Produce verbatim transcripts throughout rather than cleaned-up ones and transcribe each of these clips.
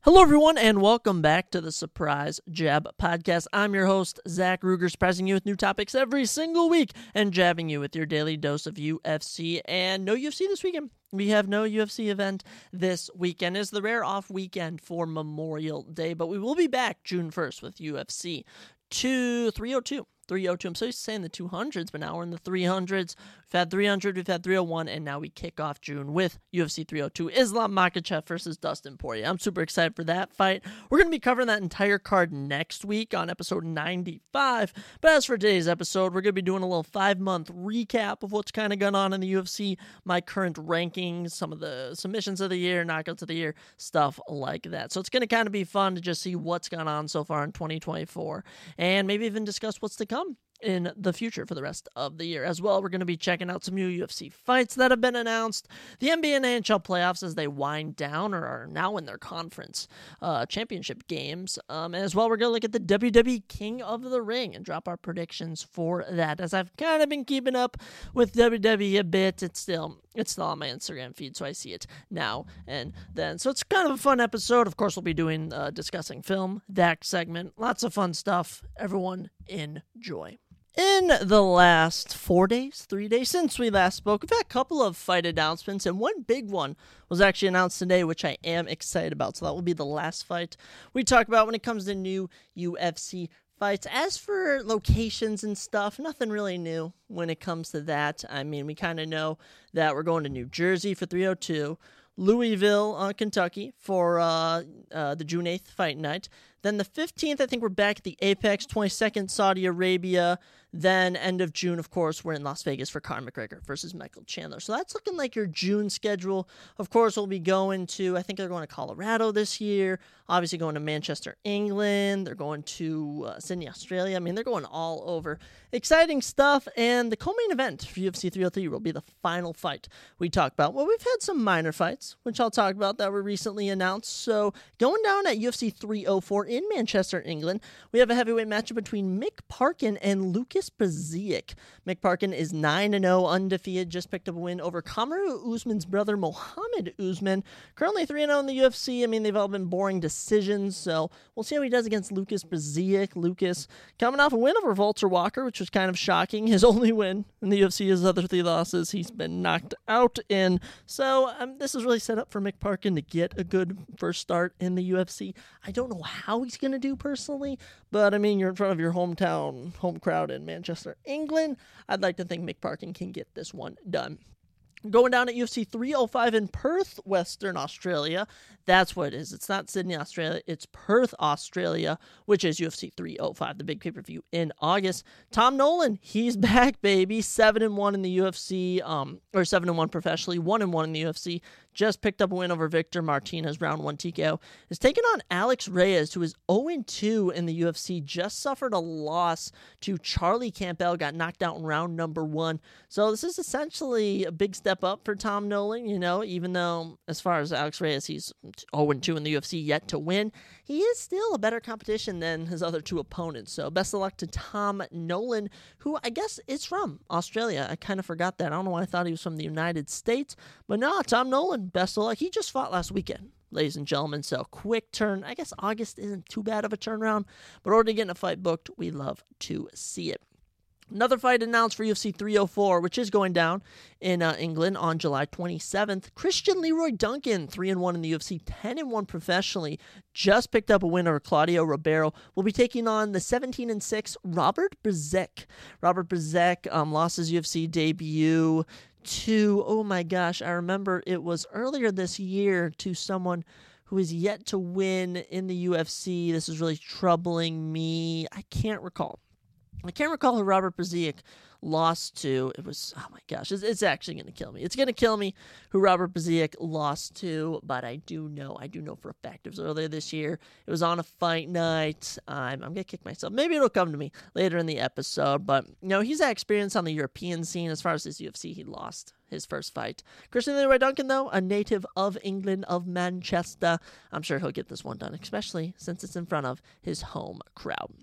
Hello, everyone, and welcome back to the Surprise Jab Podcast. I'm your host, Zach Ruger, surprising you with new topics every single week and jabbing you with your daily dose of U F C. And no U F C this weekend. We have no U F C event this weekend. It's the rare off weekend for Memorial Day, but we will be back June first with U F C two three oh two. three oh two. I'm so used to saying the two hundreds, but now we're in the three hundreds. We've had three hundred, we've had three oh one, and now we kick off June with U F C three oh two. Islam Makhachev versus Dustin Poirier. I'm super excited for that fight. We're going to be covering that entire card next week on episode ninety-five. But as for today's episode, we're going to be doing a little five-month recap of what's kind of gone on in the U F C, my current rankings, some of the submissions of the year, knockouts of the year, stuff like that. So it's going to kind of be fun to just see what's gone on so far in twenty twenty-four, and maybe even discuss what's to come in the future for the rest of the year. As well, we're going to be checking out some new U F C fights that have been announced, the N B A and N H L playoffs as they wind down or are now in their conference uh, championship games. Um, and as well, we're going to look at the W W E King of the Ring and drop our predictions for that. As I've kind of been keeping up with W W E a bit, it's still it's still on my Instagram feed, so I see it now and then. So it's kind of a fun episode. Of course, we'll be doing uh, discussing film, that segment, lots of fun stuff. Everyone enjoy. In the last four days, three days since we last spoke, we've had a couple of fight announcements, and one big one was actually announced today, which I am excited about. So that will be the last fight we talk about when it comes to new U F C fights. As for locations and stuff, nothing really new when it comes to that. I mean, we kind of know that we're going to New Jersey for three oh two, Louisville, uh, Kentucky for uh, uh, the June eighth fight night. Then the fifteenth, I think we're back at the Apex, twenty-second, Saudi Arabia. Then end of June, of course, we're in Las Vegas for Conor McGregor versus Michael Chandler. So that's looking like your June schedule. Of course, we'll be going to, I think they're going to Colorado this year. Obviously going to Manchester, England. They're going to uh, Sydney, Australia. I mean, they're going all over. Exciting stuff. And the co-main event for U F C three oh three will be the final fight we talk about. Well, we've had some minor fights, which I'll talk about, that were recently announced. So going down at U F C three oh four in Manchester, England, we have a heavyweight matchup between Mick Parkin and Lucas Brzezic. Mick Parkin is nine and oh, undefeated, just picked up a win over Kamaru Usman's brother, Mohammed Usman. Currently three and oh in the U F C. I mean, they've all been boring decisions, so we'll see how he does against Lucas Brzezic. Lucas coming off a win over Walter Walker, which was kind of shocking. His only win in the U F C, his other three losses, he's been knocked out in. So um, this is really set up for Mick Parkin to get a good first start in the U F C. I don't know how he's going to do personally, but I mean, you're in front of your hometown, home crowd in Manchester, England. I'd like to think Mick Parkin can get this one done. Going down at U F C three oh five in Perth, Western Australia. That's what it is. It's not Sydney, Australia. It's Perth, Australia, which is U F C three oh five, the big pay-per-view in August. Tom Nolan, he's back, baby. seven and one in the U F C, um, or seven and one professionally, one and one in the U F C. Just picked up a win over Victor Martinez, round one T K O. Is taking on Alex Reyes, who is oh and two in the U F C. Just suffered a loss to Charlie Campbell, got knocked out in round number one. So this is essentially a big step up for Tom Nolan, you know, even though as far as Alex Reyes, he's oh and two in the U F C, yet to win. He is still a better competition than his other two opponents. So best of luck to Tom Nolan, who I guess is from Australia. I kind of forgot that. I don't know why I thought he was from the United States. But no, Tom Nolan, best of luck. He just fought last weekend, ladies and gentlemen. So quick turn. I guess August isn't too bad of a turnaround. But in order to get a fight booked, we love to see it. Another fight announced for U F C three oh four, which is going down in uh, England on July twenty-seventh. Christian Leroy Duncan, three and one in the U F C, ten and one professionally, just picked up a win over Claudio Ribeiro. Will be taking on the seventeen and six Robert Brzezic. Robert Brzezic um, lost his U F C debut to, oh my gosh, I remember it was earlier this year, to someone who is yet to win in the U F C. This is really troubling me. I can't recall. I can't recall who Robert Brzezic lost to. It was, oh my gosh, it's, it's actually going to kill me. It's going to kill me who Robert Brzezic lost to, but I do know, I do know for a fact it was earlier this year. It was on a fight night. I'm, I'm going to kick myself. Maybe it'll come to me later in the episode, but, you know, he's had experience on the European scene. As far as his U F C, he lost his first fight. Christian Leroy Duncan, though, a native of England, of Manchester. I'm sure he'll get this one done, especially since it's in front of his home crowd.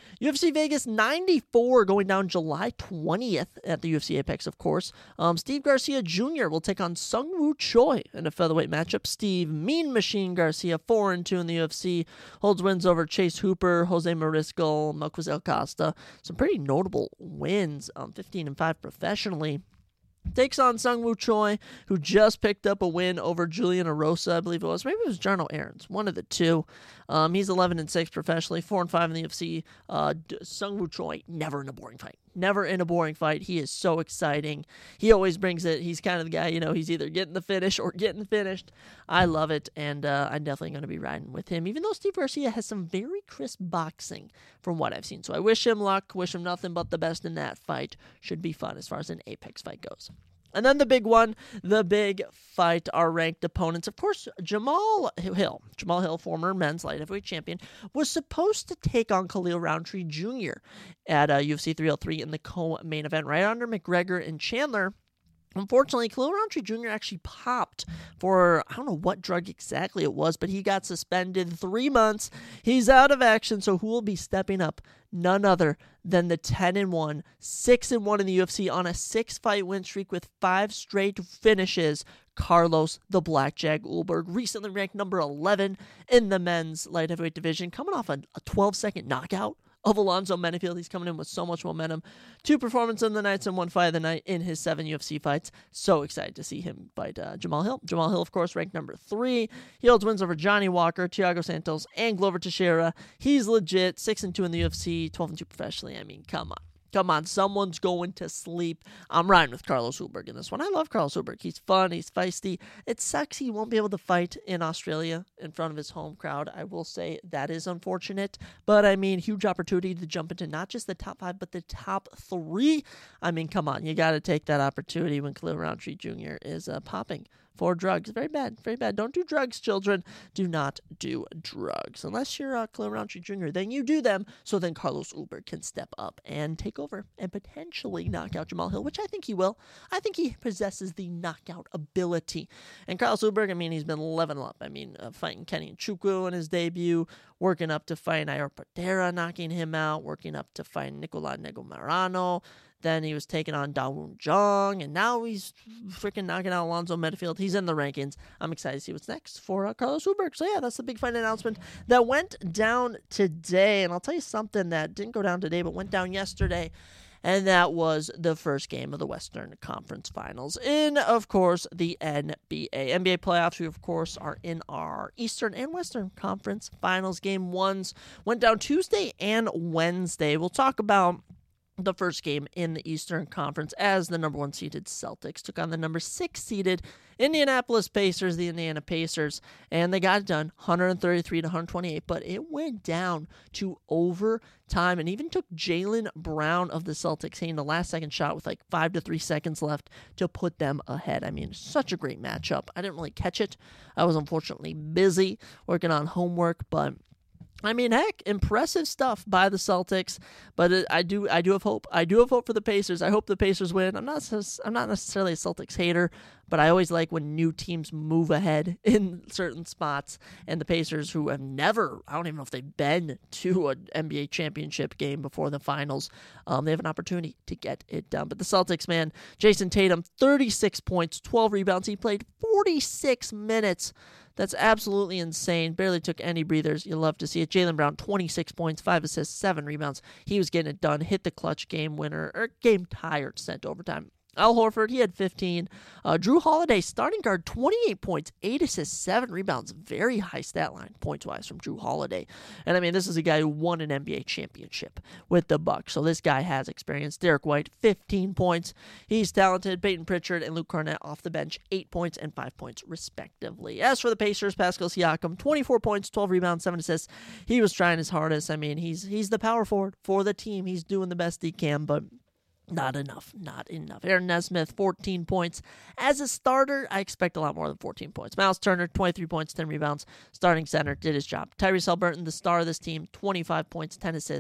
U F C Vegas ninety-four going down July twentieth at the U F C Apex, of course. Um, Steve Garcia Junior will take on Sung Woo Choi in a featherweight matchup. Steve Mean Machine Garcia, four and two in the U F C, holds wins over Chase Hooper, Jose Mariscal, Melquizael Costa. Some pretty notable wins, um, fifteen and five professionally. Takes on Sung Woo Choi, who just picked up a win over Julian Erosa, I believe it was. Maybe it was Jarno Aarons, one of the two. Um, he's eleven and six professionally, four and five in the U F C. Uh, Sung Woo Choi, never in a boring fight. Never in a boring fight. He is so exciting. He always brings it. He's kind of the guy, you know, he's either getting the finish or getting finished. I love it, and uh, I'm definitely going to be riding with him, even though Steve Garcia has some very crisp boxing from what I've seen. So I wish him luck, wish him nothing but the best in that fight. Should be fun as far as an Apex fight goes. And then the big one, the big fight, our ranked opponents. Of course, Jamal Hill, Jamal Hill, former men's light heavyweight champion, was supposed to take on Khalil Roundtree Junior at uh, U F C three oh three in the co-main event, right under McGregor and Chandler. Unfortunately, Khalil Roundtree Junior actually popped for, I don't know what drug exactly it was, but he got suspended three months. He's out of action, so who will be stepping up? None other than the ten and one, six and one in the U F C on a six-fight win streak with five straight finishes. Carlos the Blackjack Ulberg, recently ranked number eleven in the men's light heavyweight division, coming off a twelve-second knockout of Alonzo Menifield. He's coming in with so much momentum. Two performances in the nights and one fight of the night in his seven U F C fights. So excited to see him fight uh, Jamal Hill. Jamal Hill, of course, ranked number three. He holds wins over Johnny Walker, Thiago Santos, and Glover Teixeira. He's legit. six and two in the U F C, twelve and two professionally. I mean, come on. Come on, someone's going to sleep. I'm riding with Carlos Ulberg in this one. I love Carlos Ulberg. He's fun. He's feisty. It sucks he won't be able to fight in Australia in front of his home crowd. I will say that is unfortunate. But, I mean, huge opportunity to jump into not just the top five, but the top three. I mean, come on. You got to take that opportunity when Khalil Roundtree Junior is uh, popping for drugs. Very bad. Very bad. Don't do drugs, children. Do not do drugs. Unless you're uh, Khalil Roundtree Junior, then you do them, so then Carlos Ulberg can step up and take over and potentially knock out Jamal Hill, which I think he will. I think he possesses the knockout ability. And Carlos Ulberg, I mean, he's been leveling up. I mean, uh, fighting Kenny Nchukwu in his debut, working up to fight Nair Patera, knocking him out, working up to fight Nicolas Negomarano. Then he was taking on Dawoon Jong, and now he's freaking knocking out Alonzo Menifield. He's in the rankings. I'm excited to see what's next for uh, Carlos Ulberg. So, yeah, that's the big fight announcement that went down today. And I'll tell you something that didn't go down today but went down yesterday, and that was the first game of the Western Conference Finals in, of course, the N B A. N B A playoffs, we, of course, are in our Eastern and Western Conference Finals. Game ones went down Tuesday and Wednesday. We'll talk about the first game in the Eastern Conference as the number one seeded Celtics took on the number six seeded Indianapolis Pacers, the Indiana Pacers, and they got it done, one thirty-three to one twenty-eight, but it went down to overtime and even took Jaylen Brown of the Celtics hitting the last second shot with like five to three seconds left to put them ahead. I mean, such a great matchup. I didn't really catch it. I was unfortunately busy working on homework, but I mean, heck, impressive stuff by the Celtics, but it, I do, I do have hope. I do have hope for the Pacers. I hope the Pacers win. I'm not, I'm not necessarily a Celtics hater, but I always like when new teams move ahead in certain spots. And the Pacers, who have never, I don't even know if they've been to an N B A championship game before the finals, um, they have an opportunity to get it done. But the Celtics, man, Jason Tatum, thirty-six points, twelve rebounds. He played forty-six minutes. That's absolutely insane. Barely took any breathers. You love to see it. Jaylen Brown, twenty-six points, five assists, seven rebounds. He was getting it done. Hit the clutch game winner, or game tire sent overtime. Al Horford, he had fifteen. Uh, Drew Holiday, starting guard, twenty-eight points, eight assists, seven rebounds. Very high stat line, points-wise, from Drew Holiday. And, I mean, this is a guy who won an N B A championship with the Bucks. So this guy has experience. Derek White, fifteen points. He's talented. Peyton Pritchard and Luke Cornett off the bench, eight points and five points, respectively. As for the Pacers, Pascal Siakam, twenty-four points, twelve rebounds, seven assists. He was trying his hardest. I mean, he's he's the power forward for the team. He's doing the best he can, but not enough, not enough. Aaron Nesmith, fourteen points. As a starter, I expect a lot more than fourteen points. Miles Turner, twenty-three points, ten rebounds. Starting center, did his job. Tyrese Haliburton, the star of this team, twenty-five points, ten assists.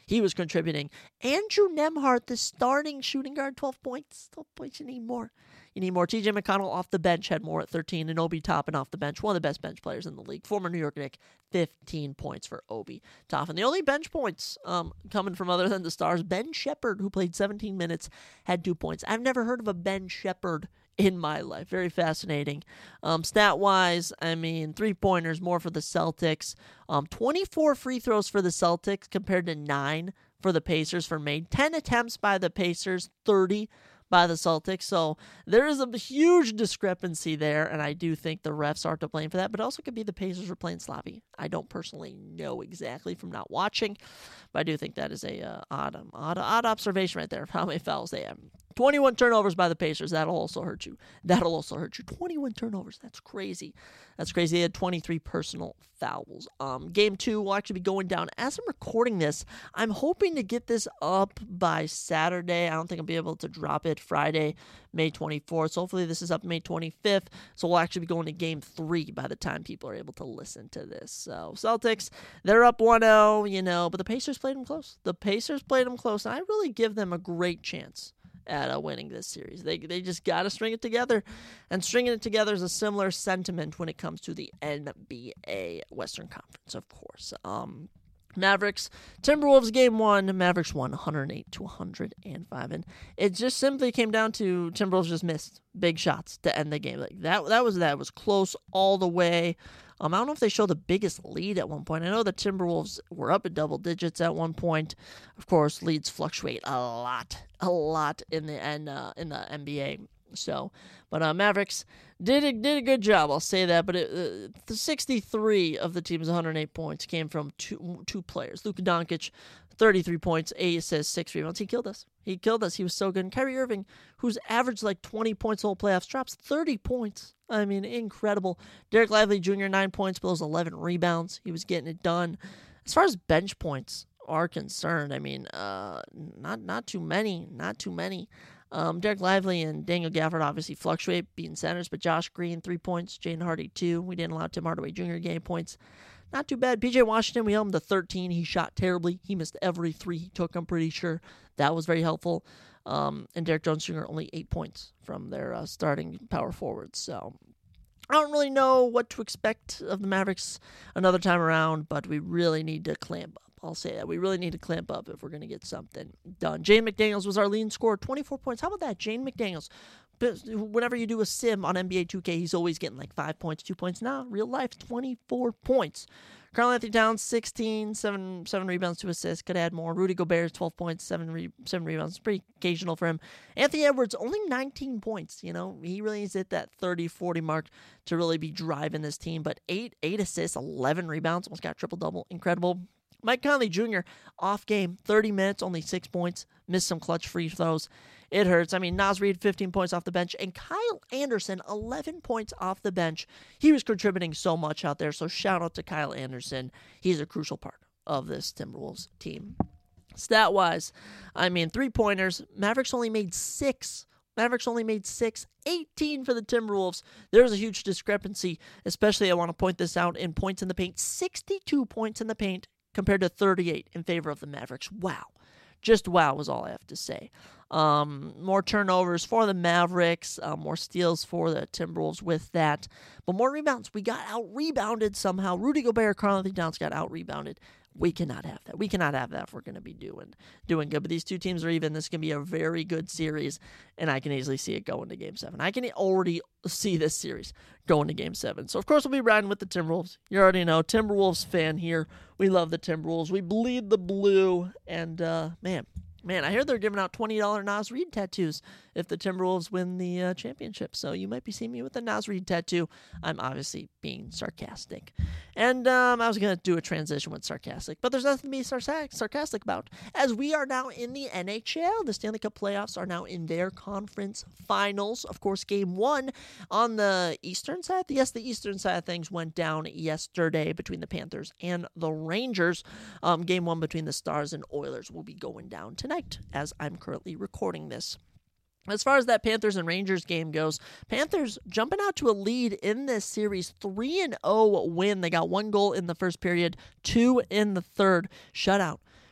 He was contributing. Andrew Nembhard, the starting shooting guard, twelve points. twelve points, you need more. You need more. T J McConnell off the bench had more at thirteen, and Obi Toppin off the bench, one of the best bench players in the league. Former New York Knick, fifteen points for Obi Toppin. The only bench points um, coming from other than the Stars, Ben Shepherd, who played seventeen minutes, had two points. I've never heard of a Ben Shepherd in my life. Very fascinating. Um, stat-wise, I mean, three-pointers, more for the Celtics. Um, twenty-four free throws for the Celtics compared to nine for the Pacers for made. ten attempts by the Pacers, thirty by the Celtics. So there is a huge discrepancy there, and I do think the refs are to blame for that, but it also could be the Pacers were playing sloppy. I don't personally know exactly from not watching, but I do think that is a uh, odd, um, odd, odd observation right there of how many fouls they have. twenty-one turnovers by the Pacers. That'll also hurt you. That'll also hurt you. twenty-one turnovers. That's crazy. That's crazy. They had twenty-three personal fouls. Um, game two will actually be going down. As I'm recording this, I'm hoping to get this up by Saturday. I don't think I'll be able to drop it Friday, May twenty-fourth. So hopefully this is up May twenty-fifth. So we'll actually be going to game three by the time people are able to listen to this. So Celtics, they're up one oh, you know, but the Pacers played them close. The Pacers played them close, and I really give them a great chance at uh, winning this series. They they just got to string it together, and stringing it together is a similar sentiment when it comes to the N B A Western Conference, of course. Um, Mavericks, Timberwolves game one, Mavericks won one oh eight to one oh five, and it just simply came down to Timberwolves just missed big shots to end the game. Like that, that was that. It was close all the way. Um, I don't know if they showed the biggest lead at one point. I know the Timberwolves were up at double digits at one point. Of course, leads fluctuate a lot, a lot in the N, uh, in the N B A. So, but uh, Mavericks did a, did a good job, I'll say that. But it, uh, the sixty-three of the team's one oh eight points came from two two players. Luka Doncic, thirty-three points, eight assists, six rebounds. He killed us. He killed us. He was so good. And Kyrie Irving, who's averaged like twenty points the whole playoffs, drops thirty points. I mean, incredible. Derek Lively Junior, nine points, but those eleven rebounds. He was getting it done. As far as bench points are concerned, I mean, uh, not not too many, not too many. Um, Derek Lively and Daniel Gafford obviously fluctuate, beating centers, but Josh Green, three points, Jaden Hardy, two. We didn't allow Tim Hardaway Junior game points. Not too bad. P J Washington, we held him to thirteen. He shot terribly. He missed every three he took, I'm pretty sure. That was very helpful. Um, and Derek Jones Junior only eight points from their uh, starting power forwards. So I don't really know what to expect of the Mavericks another time around, but we really need to clamp up. I'll say that. We really need to clamp up if we're going to get something done. Jane McDaniels was our leading scorer, twenty-four points. How about that? Jane McDaniels. Whenever you do a sim on N B A two K, he's always getting like five points, two points. Now, real life, twenty-four points. Karl Anthony Towns, sixteen, seven, seven rebounds, two assists. Could add more. Rudy Gobert, twelve points, seven, re- seven rebounds. Pretty occasional for him. Anthony Edwards, only nineteen points. You know, he really needs to hit that thirty, forty mark to really be driving this team. But eight, eight assists, eleven rebounds. Almost got triple-double. Incredible. Mike Conley Junior, off game, thirty minutes, only six points. Missed some clutch free throws. It hurts. I mean, Naz Reid, fifteen points off the bench. And Kyle Anderson, eleven points off the bench. He was contributing so much out there. So shout out to Kyle Anderson. He's a crucial part of this Timberwolves team. Stat-wise, I mean, three-pointers. Mavericks only made six. Mavericks only made six, eighteen for the Timberwolves. There's a huge discrepancy, especially I want to point this out in points in the paint. sixty-two points in the paint compared to thirty-eight in favor of the Mavericks. Wow. Just wow is all I have to say. Um, more turnovers for the Mavericks, uh, more steals for the Timberwolves with that. But more rebounds. We got out-rebounded somehow. Rudy Gobert, Karl Anthony Towns got out-rebounded. We cannot have that. We cannot have that if we're going to be doing doing good. But these two teams are even. This can be a very good series, and I can easily see it going to Game seven. I can already see this series going to Game seven. So, of course, we'll be riding with the Timberwolves. You already know, Timberwolves fan here. We love the Timberwolves. We bleed the blue, and, uh, man, man, I hear they're giving out twenty dollars Naz Reid tattoos if the Timberwolves win the uh, championship. So you might be seeing me with a Naz Reid tattoo. I'm obviously being sarcastic. And um, I was going to do a transition with sarcastic, but there's nothing to be sarc- sarcastic about, as we are now in the N H L. The Stanley Cup playoffs are now in their conference finals. Of course, game one on the eastern side. Yes, the eastern side of things went down yesterday between the Panthers and the Rangers. Um, game one between the Stars and Oilers will be going down tonight as I'm currently recording this. As far as that Panthers and Rangers game goes, Panthers jumping out to a lead in this series, three and oh win. They got one goal in the first period, two in the third. Shutout.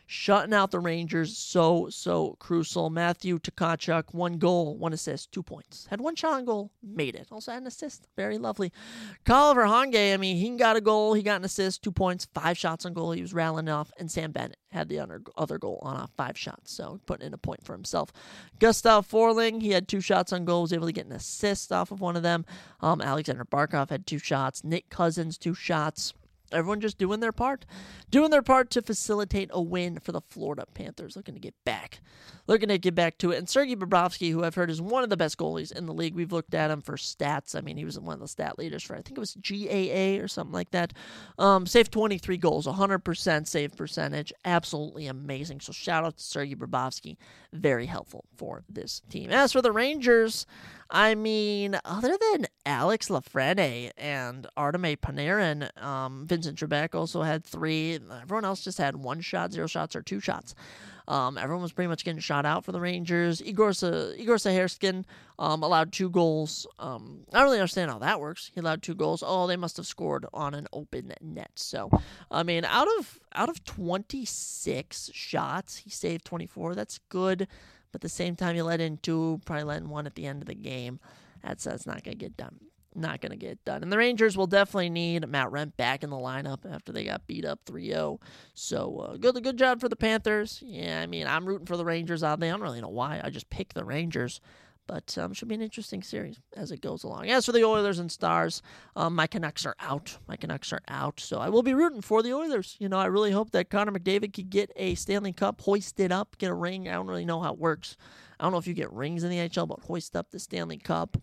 shutting out the Rangers. So, so crucial. Matthew Tkachuk, one goal, one assist, two points. Had one shot on goal, made it. Also had an assist. Very lovely. Oliver Honge, I mean, he got a goal, he got an assist, two points, five shots on goal. He was rattling off. And Sam Bennett had the other goal on off five shots, so putting in a point for himself. Gustav Forling, he had two shots on goal, was able to get an assist off of one of them. Um, Alexander Barkov had two shots. Nick Cousins, two shots. Everyone just doing their part. Doing their part to facilitate a win for the Florida Panthers, looking to get back. Looking to get back to it. And Sergei Bobrovsky, who I've heard is one of the best goalies in the league. We've looked at him for stats. I mean, he was one of the stat leaders for, I think it was G A A or something like that. Um, saved twenty-three goals, one hundred percent save percentage. Absolutely amazing. So shout out to Sergei Bobrovsky. Very helpful for this team. As for the Rangers, I mean, other than Alex Lafreniere and Artemi Panarin, um, Vincent Trebek also had three. Everyone else just had one shot, zero shots, or two shots. Um, everyone was pretty much getting shot out for the Rangers. Igor, Sa- Igor Saharskin um, allowed two goals. Um, I don't really understand how that works. He allowed two goals. Oh, they must have scored on an open net. So, I mean, out of out of twenty-six shots, he saved twenty-four. That's good. But at the same time, you let in two, probably let in one at the end of the game. That's, that's not going to get done. Not going to get done. And the Rangers will definitely need Matt Rent back in the lineup after they got beat up three oh. So, uh, good good job for the Panthers. Yeah, I mean, I'm rooting for the Rangers out there. I don't really know why. I just picked the Rangers. But um, should be an interesting series as it goes along. As for the Oilers and Stars, um, my Canucks are out. My Canucks are out. So I will be rooting for the Oilers. You know, I really hope that Connor McDavid could get a Stanley Cup, hoist it up, get a ring. I don't really know how it works. I don't know if you get rings in the N H L, but hoist up the Stanley Cup.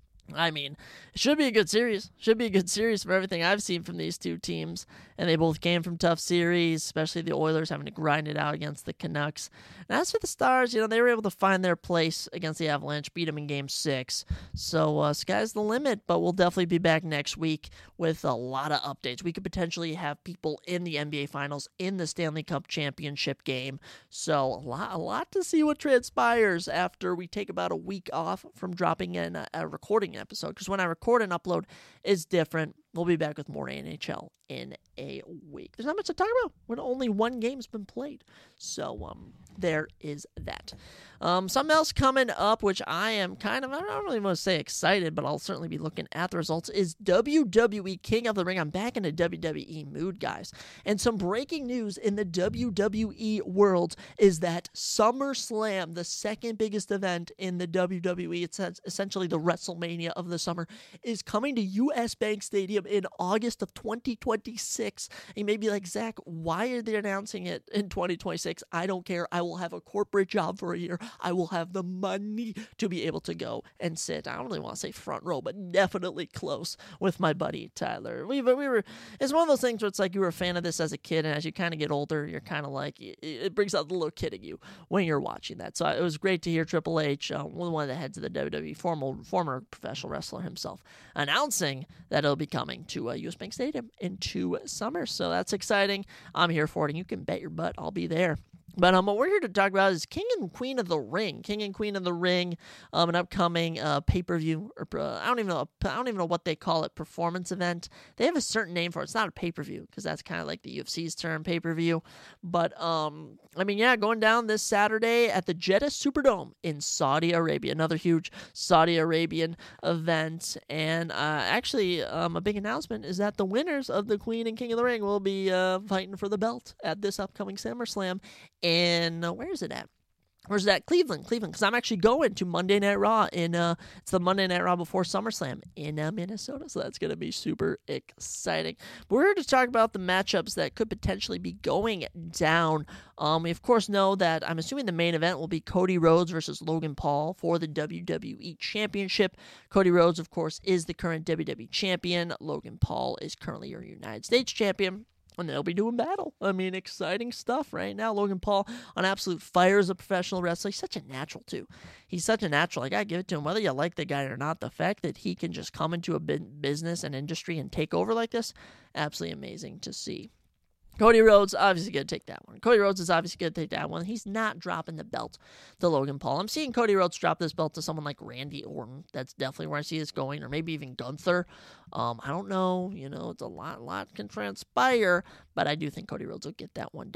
I mean, it should be a good series. Should be a good series for everything I've seen from these two teams. And they both came from tough series, especially the Oilers having to grind it out against the Canucks. And as for the Stars, you know, they were able to find their place against the Avalanche, beat them in Game six. So, uh, sky's the limit, but we'll definitely be back next week with a lot of updates. We could potentially have people in the N B A Finals, in the Stanley Cup Championship game. So, a lot, a lot to see what transpires after we take about a week off from dropping in a, a recording episode, because when I record and upload is different. We'll be back with more N H L in a week. There's not much to talk about when only one game's been played. So um, there is that. Um, something else coming up, which I am kind of, I don't really want to say excited, but I'll certainly be looking at the results, is W W E King of the Ring. I'm back in a W W E mood, guys. And some breaking news in the W W E world is that SummerSlam, the second biggest event in the W W E, it's essentially the WrestleMania of the summer, is coming to U S Bank Stadium in August of twenty twenty-six. And you may be like, Zach, why are they announcing it in twenty twenty-six? I don't care. I will have a corporate job for a year. I will have the money to be able to go and sit. I don't really want to say front row, but definitely close with my buddy Tyler. We, we were. It's one of those things where it's like you were a fan of this as a kid, and as you kind of get older, you're kind of like, it, it brings out the little kid in you when you're watching that. So it was great to hear Triple H, uh, one of the heads of the W W E, former, former professional wrestler himself, announcing that it'll be coming to uh, U S Bank Stadium in two summers. So that's exciting. I'm here for it, and you can bet your butt I'll be there. But um, what we're here to talk about is King and Queen of the Ring. King and Queen of the Ring, um, an upcoming uh, pay-per-view, or uh, I don't even know, I don't even know what they call it, performance event. They have a certain name for it. It's not a pay-per-view, because that's kind of like the U F C's term, pay-per-view. But um, I mean, yeah, going down this Saturday at the Jeddah Superdome in Saudi Arabia, another huge Saudi Arabian event. And uh, actually, um, a big announcement is that the winners of the Queen and King of the Ring will be uh, fighting for the belt at this upcoming SummerSlam. And uh, where is it at? Where's that? Cleveland, Cleveland, because I'm actually going to Monday Night Raw in, uh, it's the Monday Night Raw before SummerSlam in uh, Minnesota, so that's going to be super exciting. But we're here to talk about the matchups that could potentially be going down. Um, we, of course, know that I'm assuming the main event will be Cody Rhodes versus Logan Paul for the W W E Championship. Cody Rhodes, of course, is the current W W E Champion. Logan Paul is currently your United States Champion. And they'll be doing battle. I mean, exciting stuff right now. Logan Paul on absolute fire as a professional wrestler. He's such a natural, too. He's such a natural. I got to give it to him. Whether you like the guy or not, the fact that he can just come into a business and industry and take over like this, absolutely amazing to see. Cody Rhodes, obviously going to take that one. Cody Rhodes is obviously going to take that one. He's not dropping the belt to Logan Paul. I'm seeing Cody Rhodes drop this belt to someone like Randy Orton. That's definitely where I see this going, or maybe even Gunther. Um, I don't know. You know, it's a lot, lot can transpire, but I do think Cody Rhodes will get that one done.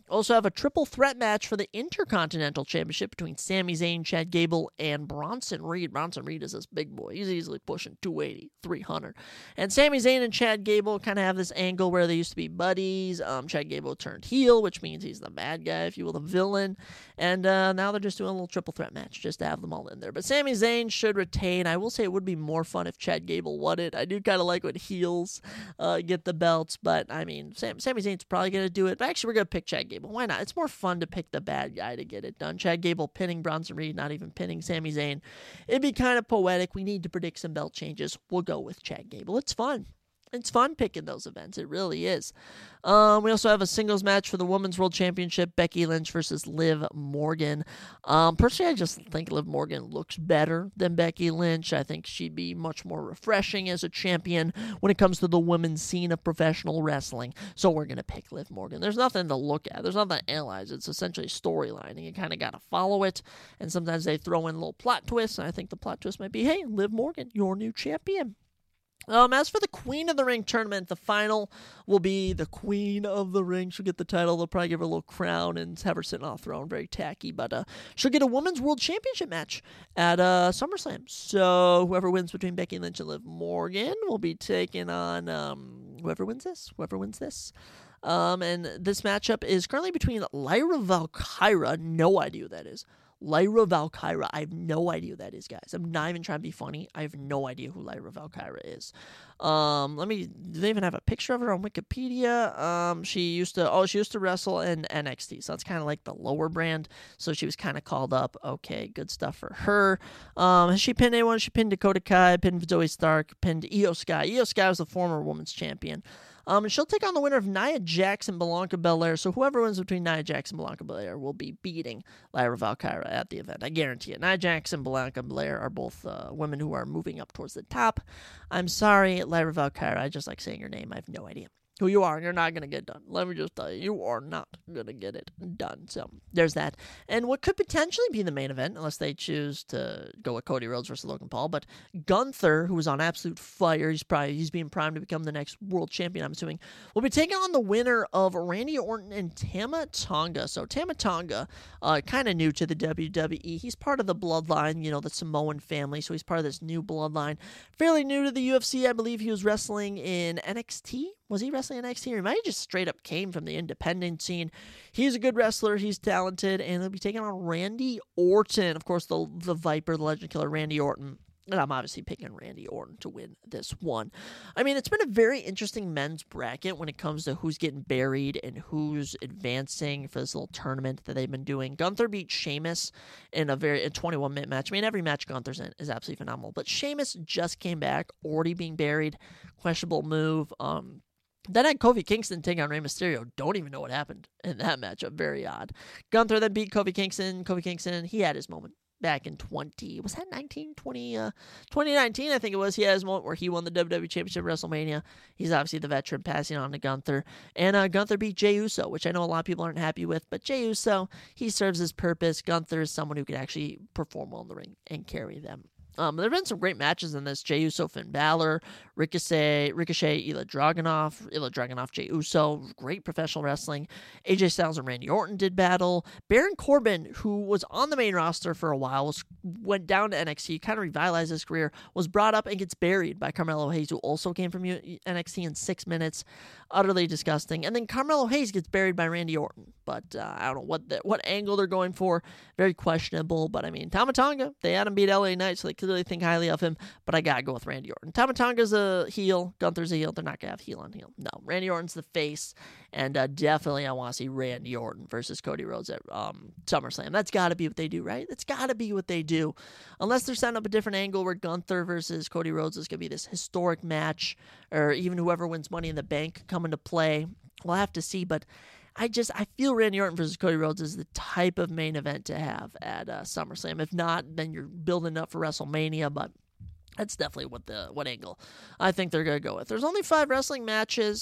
Also have a triple threat match for the Intercontinental Championship between Sami Zayn, Chad Gable, and Bronson Reed. Bronson Reed is this big boy. He's easily pushing two eighty, three hundred. And Sami Zayn and Chad Gable kind of have this angle where they used to be buddies. Um, Chad Gable turned heel, which means he's the bad guy, if you will, the villain. And uh, now they're just doing a little triple threat match just to have them all in there. But Sami Zayn should retain. I will say it would be more fun if Chad Gable won it. I do kind of like when heels uh, get the belts, but I mean, Sam, Sami Zayn's probably going to do it. But actually, we're going to pick Chad Gable. Why not? It's more fun to pick the bad guy to get it done. Chad Gable pinning Bronson Reed, not even pinning Sami Zayn. It'd be kind of poetic. We need to predict some belt changes. We'll go with Chad Gable. It's fun. It's fun picking those events. It really is. Um, we also have a singles match for the Women's World Championship, Becky Lynch versus Liv Morgan. Um, personally, I just think Liv Morgan looks better than Becky Lynch. I think she'd be much more refreshing as a champion when it comes to the women's scene of professional wrestling. So we're going to pick Liv Morgan. There's nothing to look at. There's nothing to analyze. It's essentially storyline, and you kind of got to follow it. And sometimes they throw in little plot twists, and I think the plot twist might be, hey, Liv Morgan, your new champion. Um, as for the Queen of the Ring tournament, the final will be the Queen of the Ring. She'll get the title. They'll probably give her a little crown and have her sitting on a throne. Very tacky. But uh, she'll get a Women's World Championship match at uh, SummerSlam. So whoever wins between Becky Lynch and Liv Morgan will be taking on um, whoever wins this. Whoever wins this. Um, and this matchup is currently between Lyra Valkyria. No idea who that is. Lyra Valkyria. I have no idea who that is, guys. I'm not even trying to be funny. I have no idea who Lyra Valkyria is. Um, let me, do they even have a picture of her on Wikipedia? Um, she used to, oh, she used to wrestle in N X T, so that's kind of like the lower brand, so she was kind of called up. Okay, good stuff for her. Um, has she pinned anyone? She pinned Dakota Kai, pinned Zoe Stark, pinned Io Sky. Io Sky was the former women's champion. Um, and she'll take on the winner of Nia Jax and Bianca Belair. So whoever wins between Nia Jax and Bianca Belair will be beating Lyra Valkyria at the event. I guarantee it. Nia Jax and Bianca Belair are both uh, women who are moving up towards the top. I'm sorry, Lyra Valkyria. I just like saying your name. I have no idea who you are, and you're not going to get done. Let me just tell you, you are not going to get it done. So there's that. And what could potentially be the main event, unless they choose to go with Cody Rhodes versus Logan Paul, but Gunther, who was on absolute fire, he's probably he's being primed to become the next world champion, I'm assuming, will be taking on the winner of Randy Orton and Tama Tonga. So Tama Tonga, uh, kind of new to the W W E. He's part of the bloodline, you know, the Samoan family, so he's part of this new bloodline. Fairly new to the U F C. I believe he was wrestling in N X T. Was he wrestling in N X T? Or he might have just straight up came from the independent scene. He's a good wrestler. He's talented. And he'll be taking on Randy Orton. Of course, the, the Viper, the Legend Killer, Randy Orton. And I'm obviously picking Randy Orton to win this one. I mean, it's been a very interesting men's bracket when it comes to who's getting buried and who's advancing for this little tournament that they've been doing. Gunther beat Sheamus in a very twenty-one minute match. I mean, every match Gunther's in is absolutely phenomenal. But Sheamus just came back, already being buried. Questionable move. Um... Then had Kofi Kingston take on Rey Mysterio. Don't even know what happened in that matchup. Very odd. Gunther then beat Kofi Kingston. Kofi Kingston, he had his moment back in twenty, was that nineteen, twenty, uh, twenty nineteen, I think it was. He had his moment where he won the W W E Championship at WrestleMania. He's obviously the veteran, passing on to Gunther. And uh, Gunther beat Jey Uso, which I know a lot of people aren't happy with. But Jey Uso, he serves his purpose. Gunther is someone who can actually perform well in the ring and carry them. Um, there have been some great matches in this. Jey Uso, Finn Balor, Ricochet, Ricochet, Ilya Dragunov, Ilya Dragunov, Jey Uso, great professional wrestling. A J Styles and Randy Orton did battle. Baron Corbin, who was on the main roster for a while, was, went down to N X T, kind of revitalized his career, was brought up and gets buried by Carmelo Hayes, who also came from N X T in six minutes. Utterly disgusting. And then Carmelo Hayes gets buried by Randy Orton. But uh, I don't know what the, what angle they're going for. Very questionable. But I mean, Tama Tonga, they had him beat L A Knight, so they clearly think highly of him. But I gotta go with Randy Orton. Tama Tonga's a heel. Gunther's a heel. They're not gonna have heel on heel. No, Randy Orton's the face. And uh, definitely I want to see Randy Orton versus Cody Rhodes at um, SummerSlam. That's got to be what they do, right? That's got to be what they do. Unless they're setting up a different angle where Gunther versus Cody Rhodes is going to be this historic match, or even whoever wins Money in the Bank come into play. We'll have to see, but I just, I feel Randy Orton versus Cody Rhodes is the type of main event to have at uh, SummerSlam. If not, then you're building up for WrestleMania, but that's definitely what the what angle I think they're going to go with. There's only five wrestling matches.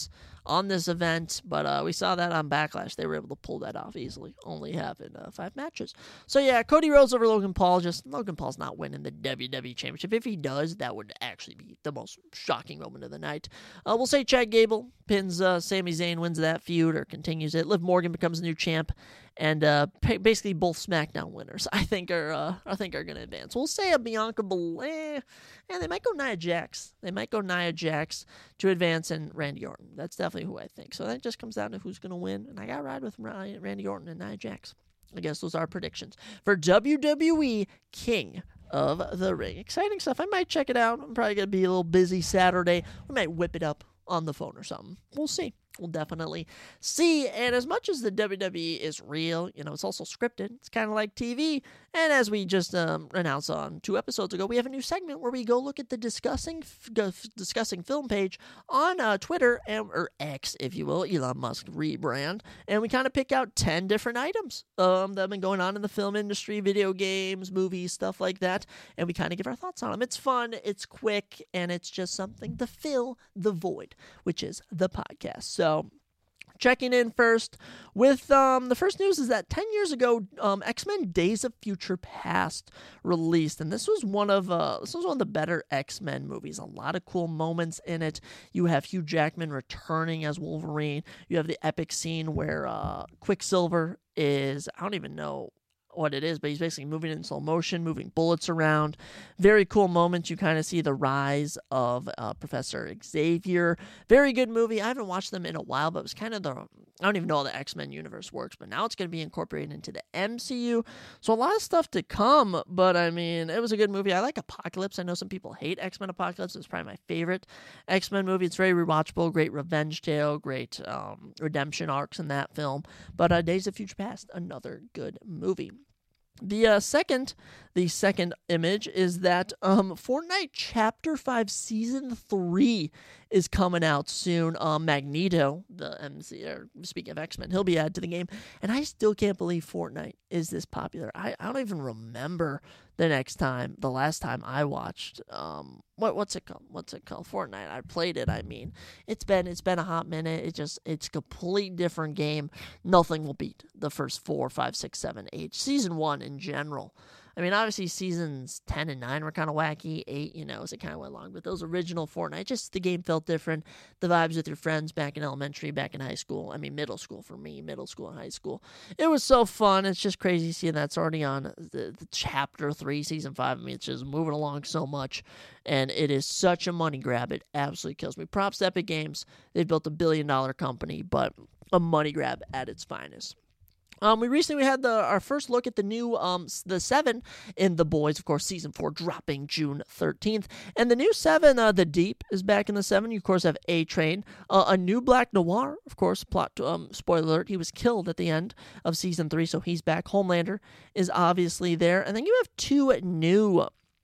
on this event, but uh, we saw that on Backlash. They were able to pull that off easily, only having uh, five matches. So yeah, Cody Rhodes over Logan Paul. Just Logan Paul's not winning the W W E Championship. If he does, that would actually be the most shocking moment of the night. Uh, we'll say Chad Gable pins uh, Sami Zayn, wins that feud or continues it. Liv Morgan becomes the new champ, and uh, basically both SmackDown winners I think are uh, I think are going to advance. We'll say a Bianca Belair, and they might go Nia Jax. They might go Nia Jax to advance, and Randy Orton. That's definitely who I think. So that just comes down to who's going to win, and I got to ride with Randy Orton and Nia Jax. I guess those are predictions for W W E King of the Ring. Exciting stuff. I might check it out. I'm probably going to be a little busy Saturday. We might whip it up on the phone or something. We'll see. We'll definitely see. And as much as the W W E is real, you know, it's also scripted. It's kind of like T V. And as we just um, announced on two episodes ago, we have a new segment where we go look at the discussing discussing film page on uh, Twitter, and, or X, if you will, Elon Musk rebrand. And we kind of pick out ten different items um, that have been going on in the film industry, video games, movies, stuff like that. And we kind of give our thoughts on them. It's fun, it's quick, and it's just something to fill the void, which is the podcast. So checking in first with um, the first news is that ten years ago, um, X-Men Days of Future Past released, and this was one of uh, this was one of the better X-Men movies. A lot of cool moments in it. You have Hugh Jackman returning as Wolverine. You have the epic scene where uh, Quicksilver is, I don't even know what it is, but he's basically moving in slow motion, moving bullets around. Very cool moments. You kind of see the rise of uh, Professor Xavier. Very good movie. I haven't watched them in a while, but it was kind of the, I don't even know how the X-Men universe works, but now it's going to be incorporated into the M C U. So a lot of stuff to come, but I mean, it was a good movie. I like Apocalypse. I know some people hate X-Men Apocalypse. It's probably my favorite X-Men movie. It's very rewatchable, great revenge tale, great um, redemption arcs in that film. But uh, Days of Future Past, another good movie. The uh, second, the second image is that um, Fortnite Chapter Five Season Three is coming out soon. Um, Magneto, the M C, or speaking of X-Men, he'll be added to the game, and I still can't believe Fortnite is this popular. I, I don't even remember the next time, the last time I watched. Um, what what's it called? What's it called? Fortnite. I played it. I mean, it's been it's been a hot minute. It just it's a complete different game. Nothing will beat the first four, five, six, seven, eight. Season one in general. I mean, obviously seasons ten and nine were kind of wacky. eight, you know, as it kind of went along. But those original Fortnite, just the game felt different. The vibes with your friends back in elementary, back in high school. I mean, middle school for me, middle school and high school. It was so fun. It's just crazy seeing that's already on the, the Chapter three, Season five. I mean, it's just moving along so much. And it is such a money grab. It absolutely kills me. Props to Epic Games. They've built a billion dollar company, but a money grab at its finest. Um, we recently had the our first look at the new um the seven in The Boys, of course, season four dropping June thirteenth, and the new seven, uh, The Deep, is back in the seven. You of course have A Train, uh, a new Black Noir, of course. Plot to, um spoiler alert: he was killed at the end of season three, so he's back. Homelander is obviously there, and then you have two new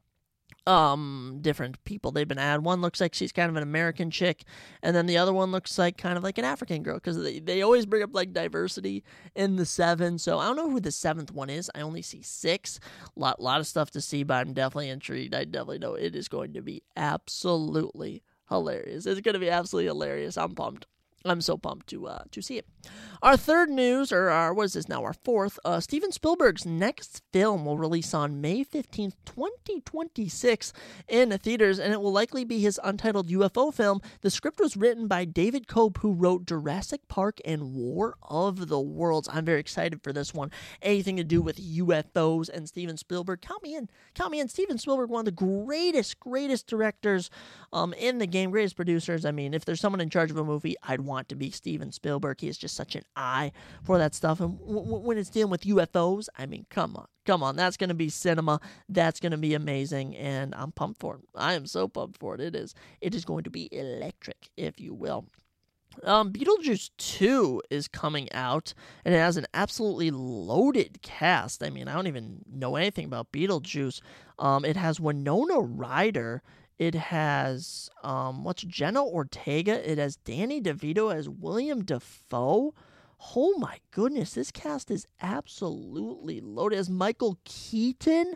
um different people they've been added. One looks like she's kind of an American chick, and then the other one looks like kind of like an African girl, because they, they always bring up like diversity in the seven. So I don't know who the seventh one is. I only see six. Lot lot of stuff to see, but I'm definitely intrigued. I definitely know it is going to be absolutely hilarious. It's going to be absolutely hilarious. I'm pumped. I'm so pumped to uh, to see it. Our third news, or our, what is this now, our fourth, uh, Steven Spielberg's next film will release on May fifteenth, twenty twenty-six in theaters, and it will likely be his untitled U F O film. The script was written by David Cope, who wrote Jurassic Park and War of the Worlds. I'm very excited for this one. Anything to do with U F Os and Steven Spielberg, count me in. Count me in. Steven Spielberg, one of the greatest, greatest directors um, in the game, greatest producers. I mean, if there's someone in charge of a movie, I'd want want to be Steven Spielberg. He is just such an eye for that stuff. And w- w- when it's dealing with U F Os, I mean, come on. Come on. That's going to be cinema. That's going to be amazing. And I'm pumped for it. I am so pumped for it. It is. It is going to be electric, if you will. Um, Beetlejuice two is coming out, and it has an absolutely loaded cast. I mean, I don't even know anything about Beetlejuice. Um, it has Winona Ryder. It has, um, what's Jenna Ortega. It has Danny DeVito as William Dafoe. Oh my goodness, this cast is absolutely loaded. It has Michael Keaton.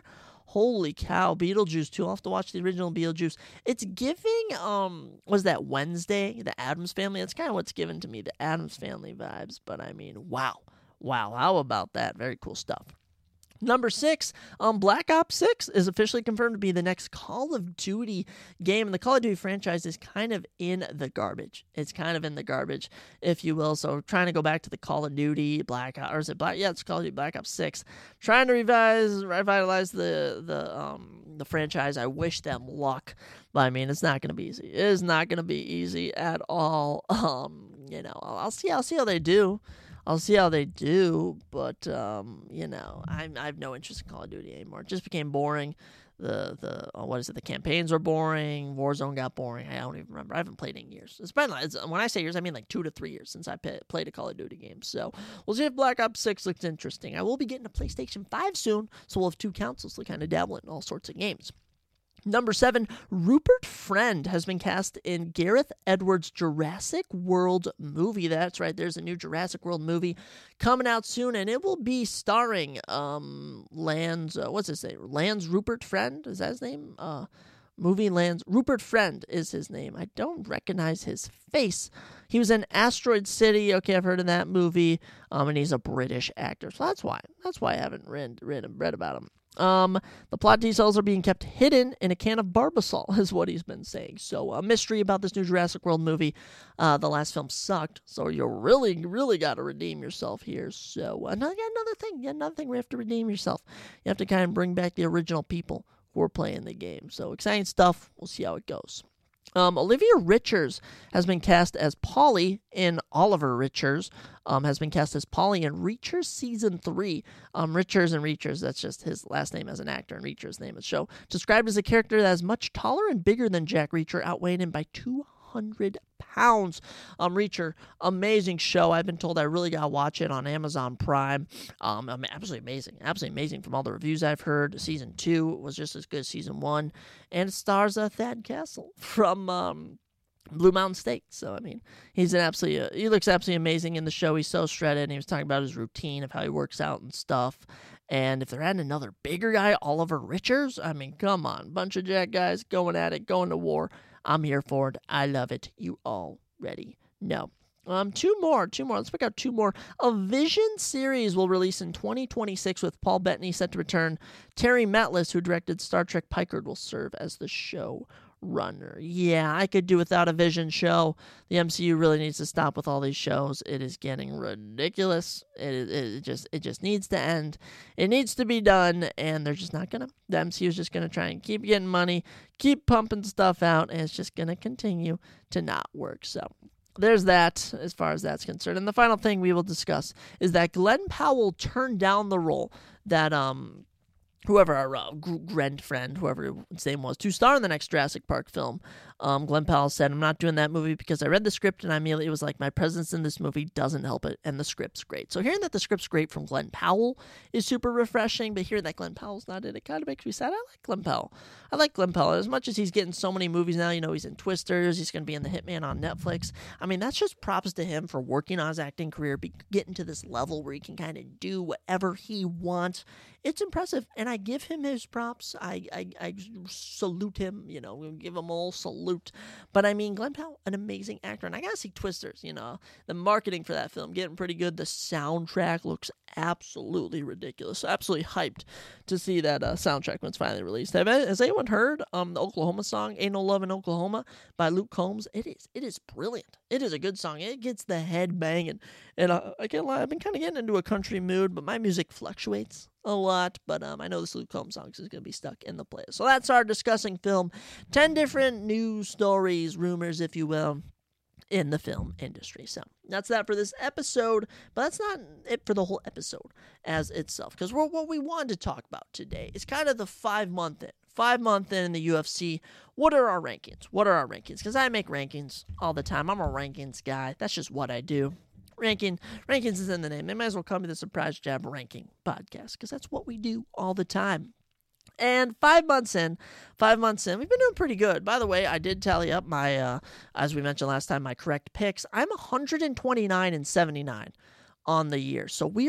Holy cow, Beetlejuice too. I'll have to watch the original Beetlejuice. It's giving, um, was that Wednesday, the Addams Family? That's kind of what's given to me, the Addams Family vibes. But I mean, wow. Wow, how about that? Very cool stuff. Number six, um, Black Ops six is officially confirmed to be the next Call of Duty game. And the Call of Duty franchise is kind of in the garbage. It's kind of in the garbage, if you will. So trying to go back to the Call of Duty Black Ops, or is it Black? Yeah, it's Call of Duty Black Ops six. Trying to revise, revitalize the the um the franchise. I wish them luck, but I mean, it's not going to be easy. It is not going to be easy at all. Um, you know, I'll, I'll see. I'll see how they do. I'll see how they do, but, um, you know, I, I have no interest in Call of Duty anymore. It just became boring. The, the oh, what is it, the campaigns were boring. Warzone got boring. I don't even remember. I haven't played in years. It's been, it's, when I say years, I mean like two to three years since I pay, played a Call of Duty game. So we'll see if Black Ops six looks interesting. I will be getting a PlayStation five soon, so we'll have two consoles to kind of dabble in all sorts of games. Number seven, Rupert Friend has been cast in Gareth Edwards' Jurassic World movie. That's right, there's a new Jurassic World movie coming out soon, and it will be starring um Lance, uh, what's his name? Lance Rupert Friend? Is that his name? Uh, movie Lance Rupert Friend is his name. I don't recognize his face. He was in Asteroid City. Okay, I've heard of that movie. Um, and he's a British actor, so that's why. That's why I haven't read read, read about him. Um, the plot details are being kept hidden in a can of Barbasol, is what he's been saying. So, a mystery about this new Jurassic World movie. Uh, the last film sucked, so you really, really got to redeem yourself here. So, another, another thing, another thing where you have to redeem yourself. You have to kind of bring back the original people who are playing the game. So, exciting stuff. We'll see how it goes. Um, Olivia Richards has been cast as Polly in Oliver Richards. Um, has been cast as Polly in Reachers Season three. Um, Richards and Reachers, that's just his last name as an actor, and Reachers' name as show. Described as a character that is much taller and bigger than Jack Reacher, outweighing him by two hundred pounds. Um, Reacher, amazing show. I've been told I really gotta watch it on Amazon Prime. Um, I mean, absolutely amazing, absolutely amazing from all the reviews I've heard. Season two was just as good as season one, and it stars uh, Thad Castle from um, Blue Mountain State. So I mean, he's an absolutely uh, he looks absolutely amazing in the show. He's so shredded, and he was talking about his routine of how he works out and stuff. And if they're adding another bigger guy, Oliver Richards, I mean, come on, bunch of Jack guys going at it, going to war. I'm here for it. I love it. You already know. Um, two more, two more. Let's pick out two more. A Vision series will release in twenty twenty-six with Paul Bettany set to return. Terry Matlis, who directed Star Trek Picard, will serve as the show runner. Yeah, I could do without a Vision show. The M C U really needs to stop with all these shows. It is getting ridiculous. It, it, it just it just needs to end. It needs to be done, and they're just not gonna. The M C U is just gonna try and keep getting money, keep pumping stuff out, and it's just gonna continue to not work. So there's that as far as that's concerned. And the final thing we will discuss is that Glenn Powell turned down the role that um. whoever our uh, grand friend, whoever his name was, to star in the next Jurassic Park film. Um, Glenn Powell said, I'm not doing that movie because I read the script and I immediately it was like, my presence in this movie doesn't help it, and the script's great. So hearing that the script's great from Glenn Powell is super refreshing, but hearing that Glenn Powell's not in it kind of makes me sad. I like Glenn Powell. I like Glenn Powell. As much as he's getting so many movies now, you know, he's in Twisters, he's going to be in The Hitman on Netflix. I mean, that's just props to him for working on his acting career, be, getting to this level where he can kind of do whatever he wants. It's impressive, and I give him his props. I, I, I salute him, you know, we'll give him all salute. But I mean, Glenn Powell, an amazing actor, and I gotta see Twisters, you know, the marketing for that film getting pretty good. The soundtrack looks absolutely ridiculous. Absolutely hyped to see that uh, soundtrack when it's finally released. Have, has anyone heard um, the Oklahoma song, Ain't No Love in Oklahoma by Luke Combs? It is, it is brilliant. It is a good song. It gets the head banging. And uh, I can't lie, I've been kind of getting into a country mood, but my music fluctuates a lot, but um, I know this Luke Combs song is going to be stuck in the playlist. So that's our discussing film. ten different news stories, rumors, if you will, in the film industry. So that's that for this episode, but that's not it for the whole episode as itself, because what we wanted to talk about today is kind of the five month in. Five month in in the U F C. What are our rankings? What are our rankings? Because I make rankings all the time. I'm a rankings guy. That's just what I do. Ranking, rankings is in the name. They might as well call me the Surprise Jab Ranking Podcast, because that's what we do all the time. And five months in, five months in, we've been doing pretty good. By the way, I did tally up my, uh, as we mentioned last time, my correct picks. I'm one hundred twenty-nine and seventy-nine on the year. So we are up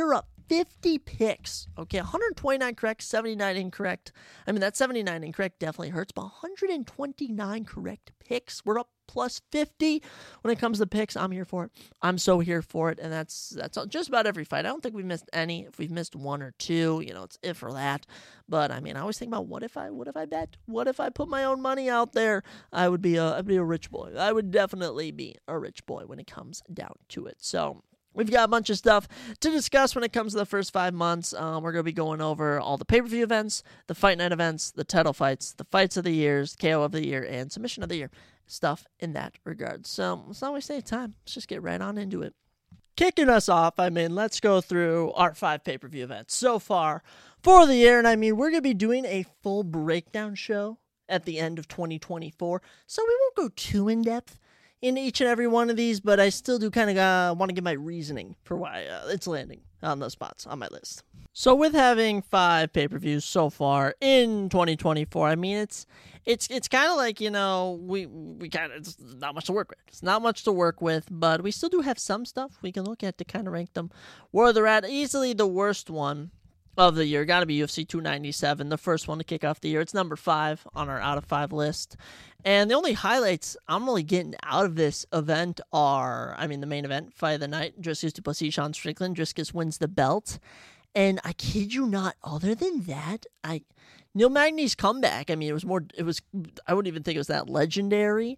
fifty picks. Okay, one hundred twenty-nine correct, seventy-nine incorrect. I mean, that seventy-nine incorrect definitely hurts, but one hundred twenty-nine correct picks. We're up plus fifty when it comes to picks. I'm here for it. I'm so here for it, and that's that's just about every fight. I don't think we've missed any. If we've missed one or two, you know, it's if or that. But I mean, I always think about what if I what if I bet? What if I put my own money out there? I would be a I'd be a rich boy. I would definitely be a rich boy when it comes down to it. So we've got a bunch of stuff to discuss when it comes to the first five months. Um, we're going to be going over all the pay-per-view events, the fight night events, the title fights, the fights of the years, K O of the year, and submission of the year. Stuff in that regard. So let's not waste any time. Let's just get right on into it. Kicking us off, I mean, let's go through our five pay-per-view events so far for the year. And I mean, we're going to be doing a full breakdown show at the end of twenty twenty-four. So we won't go too in-depth in each and every one of these, but I still do kind of uh, want to give my reasoning for why uh, it's landing on those spots on my list. So with having five pay-per-views so far in twenty twenty-four, I mean, it's it's it's kind of like, you know, we we kind of, it's not much to work with. It's not much to work with, but we still do have some stuff we can look at to kind of rank them where they're at. Easily the worst one of the year got to be U F C two ninety-seven, the first one to kick off the year. It's number five on our out of five list. And the only highlights I'm really getting out of this event are, I mean, the main event, fight of the night, Dricus du Plessis, Sean Strickland. Dricus wins the belt. And I kid you not, other than that, I Neil Magny's comeback, I mean, it was more, it was, I wouldn't even think it was that legendary.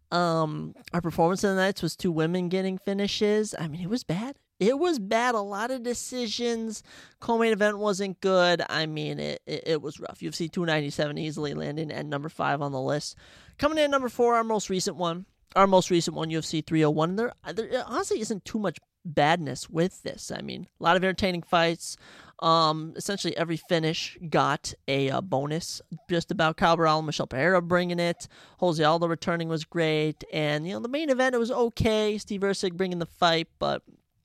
Um, our performance of the nights was two women getting finishes. I mean, it was bad. It was bad. A lot of decisions. Co-main event wasn't good. I mean, it, it, it was rough. U F C two ninety-seven easily landing at number five on the list. Coming in at number four, our most recent one. Our most recent one, U F C three oh one. There, there honestly isn't too much badness with this. I mean, a lot of entertaining fights. Um, essentially every finish got a uh, bonus. Just about. Kyle Burrell and Michelle Pereira bringing it. Jose Aldo returning was great. And, you know, the main event, it was okay. Steve Erceg bringing the fight, but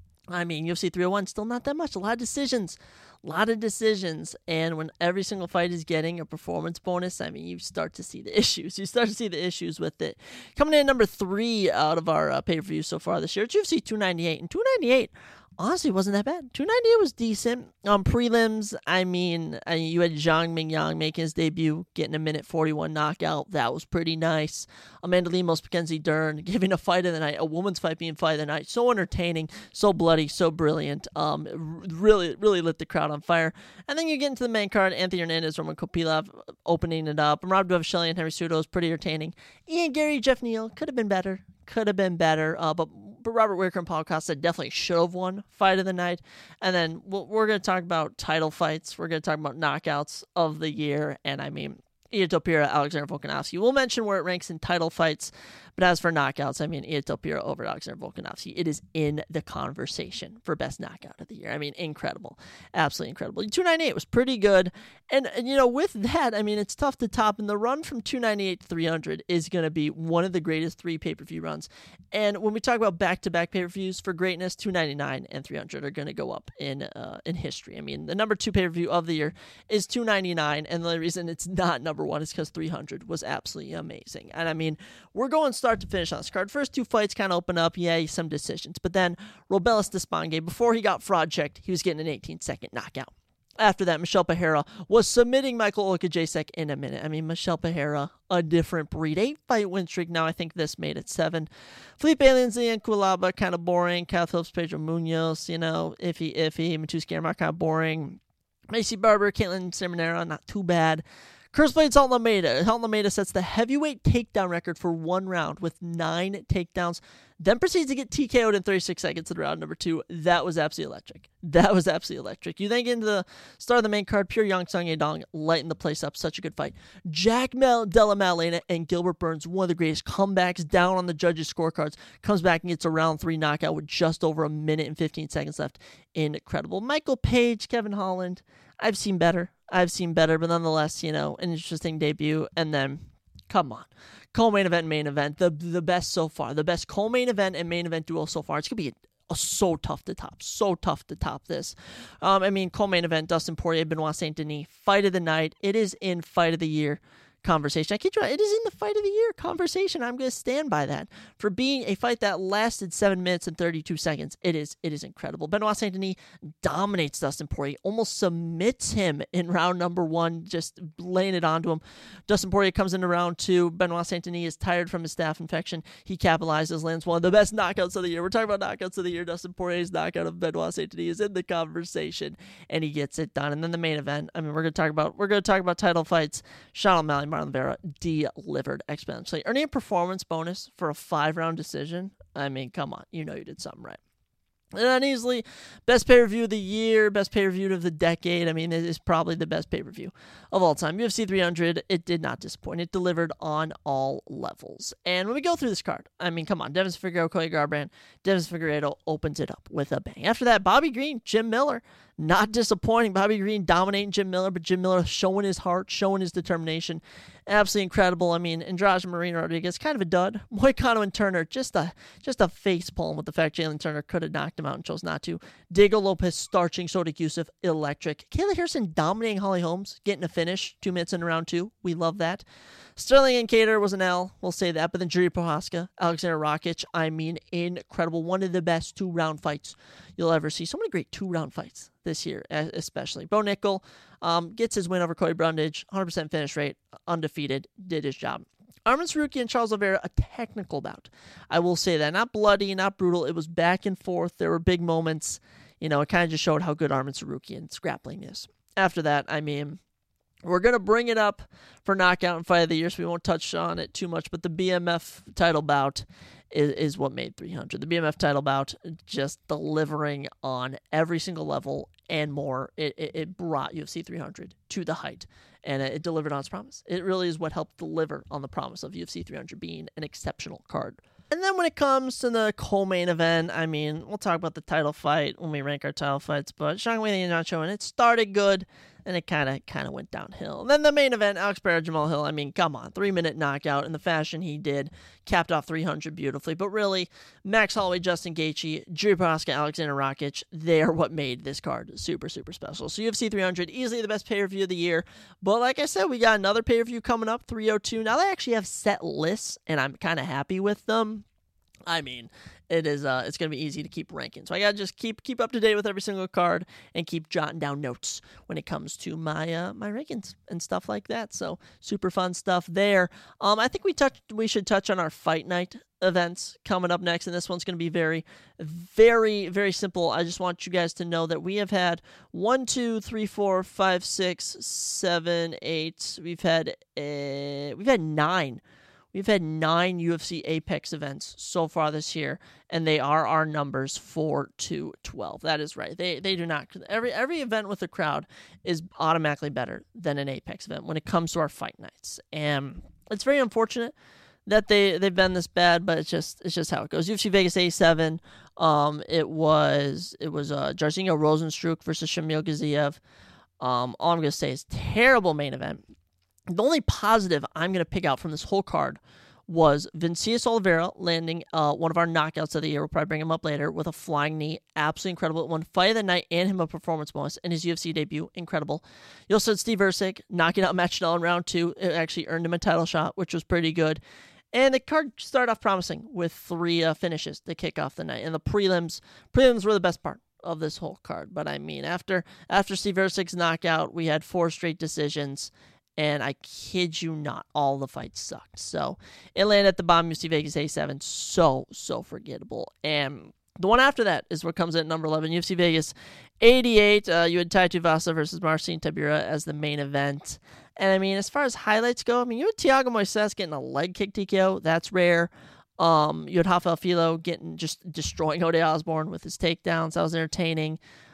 I mean, U F C three oh one, still not that much. A lot of decisions. A lot of decisions. And when every single fight is getting a performance bonus, I mean, you start to see the issues. You start to see the issues with it. Coming in at number three out of our uh, pay-per-view so far this year, it's U F C two ninety-eight. And two ninety-eight, honestly, wasn't that bad. two ninety-eight was decent. Um, prelims, I mean, I mean, you had Zhang Mingyang making his debut, getting a minute forty-one knockout. That was pretty nice. Amanda Lemos, Mackenzie Dern, giving a fight of the night, a woman's fight being fight of the night. So entertaining, so bloody, so brilliant. Um, really, really lit the crowd on fire. And then you get into the main card, Anthony Hernandez, Roman Kopylov opening it up. And Rob Dvalishvili and Henry Cejudo was pretty entertaining. Ian Gary, Jeff Neal, could have been better. Could have been better, uh, but but Robert Whitaker and Paul Costa definitely should have won fight of the night. And then we'll, we're going to talk about title fights. We're going to talk about knockouts of the year. And I mean, Ilia Topuria, Alexander Volkanovski. We'll mention where it ranks in title fights. But as for knockouts, I mean, Ilia Topuria over Alexander Volkanovski. It is in the conversation for best knockout of the year. I mean, incredible. Absolutely incredible. two ninety-eight was pretty good. And, and, you know, with that, I mean, it's tough to top. And the run from two ninety-eight to three hundred is going to be one of the greatest three pay-per-view runs. And when we talk about back-to-back pay-per-views for greatness, two ninety-nine and three hundred are going to go up in uh, in history. I mean, the number two pay-per-view of the year is two ninety-nine. And the reason it's not number one is because three hundred was absolutely amazing. And, I mean, we're going start to finish on this card. First two fights kind of open up, yeah, some decisions. But then Robelis Despanghe, before he got fraud checked, he was getting an eighteen-second knockout. After that, Michelle Pereira was submitting Michael Olkajacek in a minute. I mean, Michelle Pereira, a different breed. Eight-fight win streak. Now I think this made it seven. Felipe Lindsay and Kulaba, kind of boring. Kyle Phillips, Pedro Munoz, you know, iffy, iffy. Matuski Armar, kind of boring. Macy Barber, Caitlin Seminara, not too bad. Curse Blades, Halton Almeida. Halton Almeida sets the heavyweight takedown record for one round with nine takedowns. Then proceeds to get T K O'd in thirty-six seconds in round number two. That was absolutely electric. That was absolutely electric. You then get into the start of the main card, Pure Yang Sung Yedong lighting the place up. Such a good fight. Jack Mel Della Maddalena and Gilbert Burns, one of the greatest comebacks down on the judges' scorecards. Comes back and gets a round three knockout with just over a minute and fifteen seconds left. Incredible. Michael Page, Kevin Holland. I've seen better. I've seen better, but nonetheless, you know, an interesting debut. And then, come on. Co-main event, main event, the the best so far. The best co-main event and main event duel so far. It's going to be a, a, so tough to top. So tough to top this. Um, I mean, co-main event, Dustin Poirier, Benoit Saint Denis, fight of the night. It is in fight of the year conversation. I kid you not, it is in the fight of the year conversation. I'm going to stand by that. For being a fight that lasted seven minutes and thirty-two seconds, it is it is incredible. Benoit Saint-Denis dominates Dustin Poirier, almost submits him in round number one, just laying it onto him. Dustin Poirier comes into round two. Benoit Saint-Denis is tired from his staph infection. He capitalizes, lands one of the best knockouts of the year. We're talking about knockouts of the year. Dustin Poirier's knockout of Benoit Saint-Denis is in the conversation, and he gets it done. And then the main event, I mean, we're going to talk about we're going to talk about title fights. Sean O'Malley, Marlon Vera delivered exponentially, earning a performance bonus for a five-round decision. I mean, come on, you know you did something right. And then easily, best pay-per-view of the year, best pay-per-view of the decade. I mean, it is probably the best pay-per-view of all time. U F C three hundred, it did not disappoint. It delivered on all levels. And when we go through this card, I mean, come on, Devin Figueiredo, Cody Garbrandt, Devin Figueiredo opens it up with a bang. After that, Bobby Green, Jim Miller, not disappointing. Bobby Green dominating Jim Miller, but Jim Miller showing his heart, showing his determination. Absolutely incredible. I mean, Andrade Marino Rodriguez, kind of a dud. Moicano and Turner, just a just a face palm with the fact Jalen Turner could have knocked him out and chose not to. Diego Lopez starching Sodiq Yusuff, electric. Kayla Harrison dominating Holly Holmes, getting a finish, two minutes in round two. We love that. Sterling and Cater was an L, we'll say that, but then Jiri Prochazka, Alexander Rakic, I mean, incredible. One of the best two-round fights you'll ever see. So many great two-round fights this year, especially. Bo Nickel um, gets his win over Cody Brundage, one hundred percent finish rate, undefeated, did his job. Arman Sarukian and Charles Oliveira, a technical bout. I will say that. Not bloody, not brutal. It was back and forth. There were big moments. You know, it kind of just showed how good Arman Sarukian's grappling is. After that, I mean, we're going to bring it up for Knockout and Fight of the Year, so we won't touch on it too much, but the B M F title bout is, is what made three hundred. The B M F title bout just delivering on every single level and more. It, it, it brought U F C three hundred to the height, and it delivered on its promise. It really is what helped deliver on the promise of U F C three hundred being an exceptional card. And then when it comes to the co-main event, I mean, we'll talk about the title fight when we rank our title fights, but Sean Weatherly and Nacho, and it started good, and it kind of kind of went downhill. And then the main event, Alex Pereira, Jamal Hill, I mean, come on, three-minute knockout in the fashion he did, capped off three hundred beautifully. But really, Max Holloway, Justin Gaethje, Jiri Prochazka, Alexander Rakic, they are what made this card super, super special. So U F C three hundred, easily the best pay-per-view of the year. But like I said, we got another pay-per-view coming up, three oh two. Now they actually have set lists, and I'm kind of happy with them. I mean, it is uh, it's going to be easy to keep ranking. So I got to just keep keep up to date with every single card and keep jotting down notes when it comes to my uh, my rankings and stuff like that. So super fun stuff there. Um, I think we touched we should touch on our fight night events coming up next, and this one's going to be very, very, very simple. I just want you guys to know that we have had one, two, three, four, five, six, seven, eight. We've had uh, we've had nine. We've had nine U F C Apex events so far this year, and they are our numbers four to twelve. That is right. They they do not. Every every event with a crowd is automatically better than an Apex event when it comes to our fight nights. And it's very unfortunate that they, they've been this bad, but it's just it's just how it goes. U F C Vegas eighty-seven, um, it was it was uh, Jairzinho Rozenstruik versus Shamil Gaziev. Um, all I'm going to say is terrible main event. The only positive I'm going to pick out from this whole card was Vinicius Oliveira landing uh, one of our knockouts of the year. We'll probably bring him up later with a flying knee. Absolutely incredible. It won Fight of the Night and him a performance bonus in his U F C debut. Incredible. You also had Steve Erceg knocking out Matt Schnell in round two. It actually earned him a title shot, which was pretty good. And the card started off promising with three uh, finishes to kick off the night. And the prelims, prelims were the best part of this whole card. But I mean, after after Steve Erceg's knockout, we had four straight decisions. And I kid you not, all the fights sucked. So it landed at the bottom, U F C Vegas eighty-seven. So, so forgettable. And the one after that is what comes in at number eleven, U F C Vegas eighty-eight. Uh, you had Tai Tuivasa versus Marcin Tybura as the main event. And I mean, as far as highlights go, I mean, you had Thiago Moises getting a leg kick T K O. That's rare. Um, you had Rafael Filo getting, just destroying Ode Osborne with his takedowns. That was entertaining.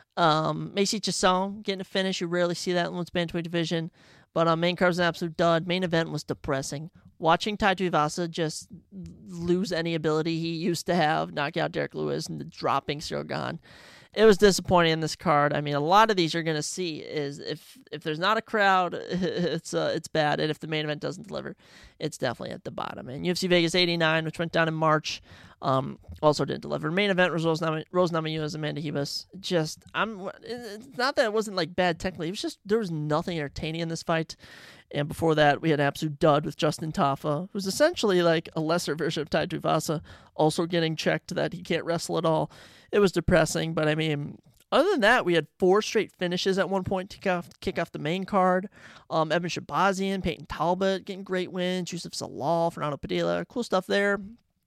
Um, Macy Chiasson getting a finish. You rarely see that in the bantamweight division. But uh, main card was an absolute dud. Main event was depressing. Watching Tai Tuivasa just lose any ability he used to have, knock out Derek Lewis and dropping Cyril Gane. It was disappointing in this card. I mean, a lot of these you're going to see is if if there's not a crowd, it's uh, it's bad. And if the main event doesn't deliver, it's definitely at the bottom. And U F C Vegas eighty-nine, which went down in March, Um, also didn't deliver. Main event was Rose, Nam- Rose Namajunas and Amanda Ribas. Just, I'm, it's not that it wasn't like bad technically. It was just, there was nothing entertaining in this fight. And before that, we had an absolute dud with Justin Tafa, who's essentially like a lesser version of Tai Tuivasa, also getting checked that he can't wrestle at all. It was depressing, but I mean, other than that, we had four straight finishes at one point to kick off, kick off the main card. Um, Evan Shabazian, Peyton Talbot getting great wins. Yusuf Salal, Fernando Padilla, cool stuff there.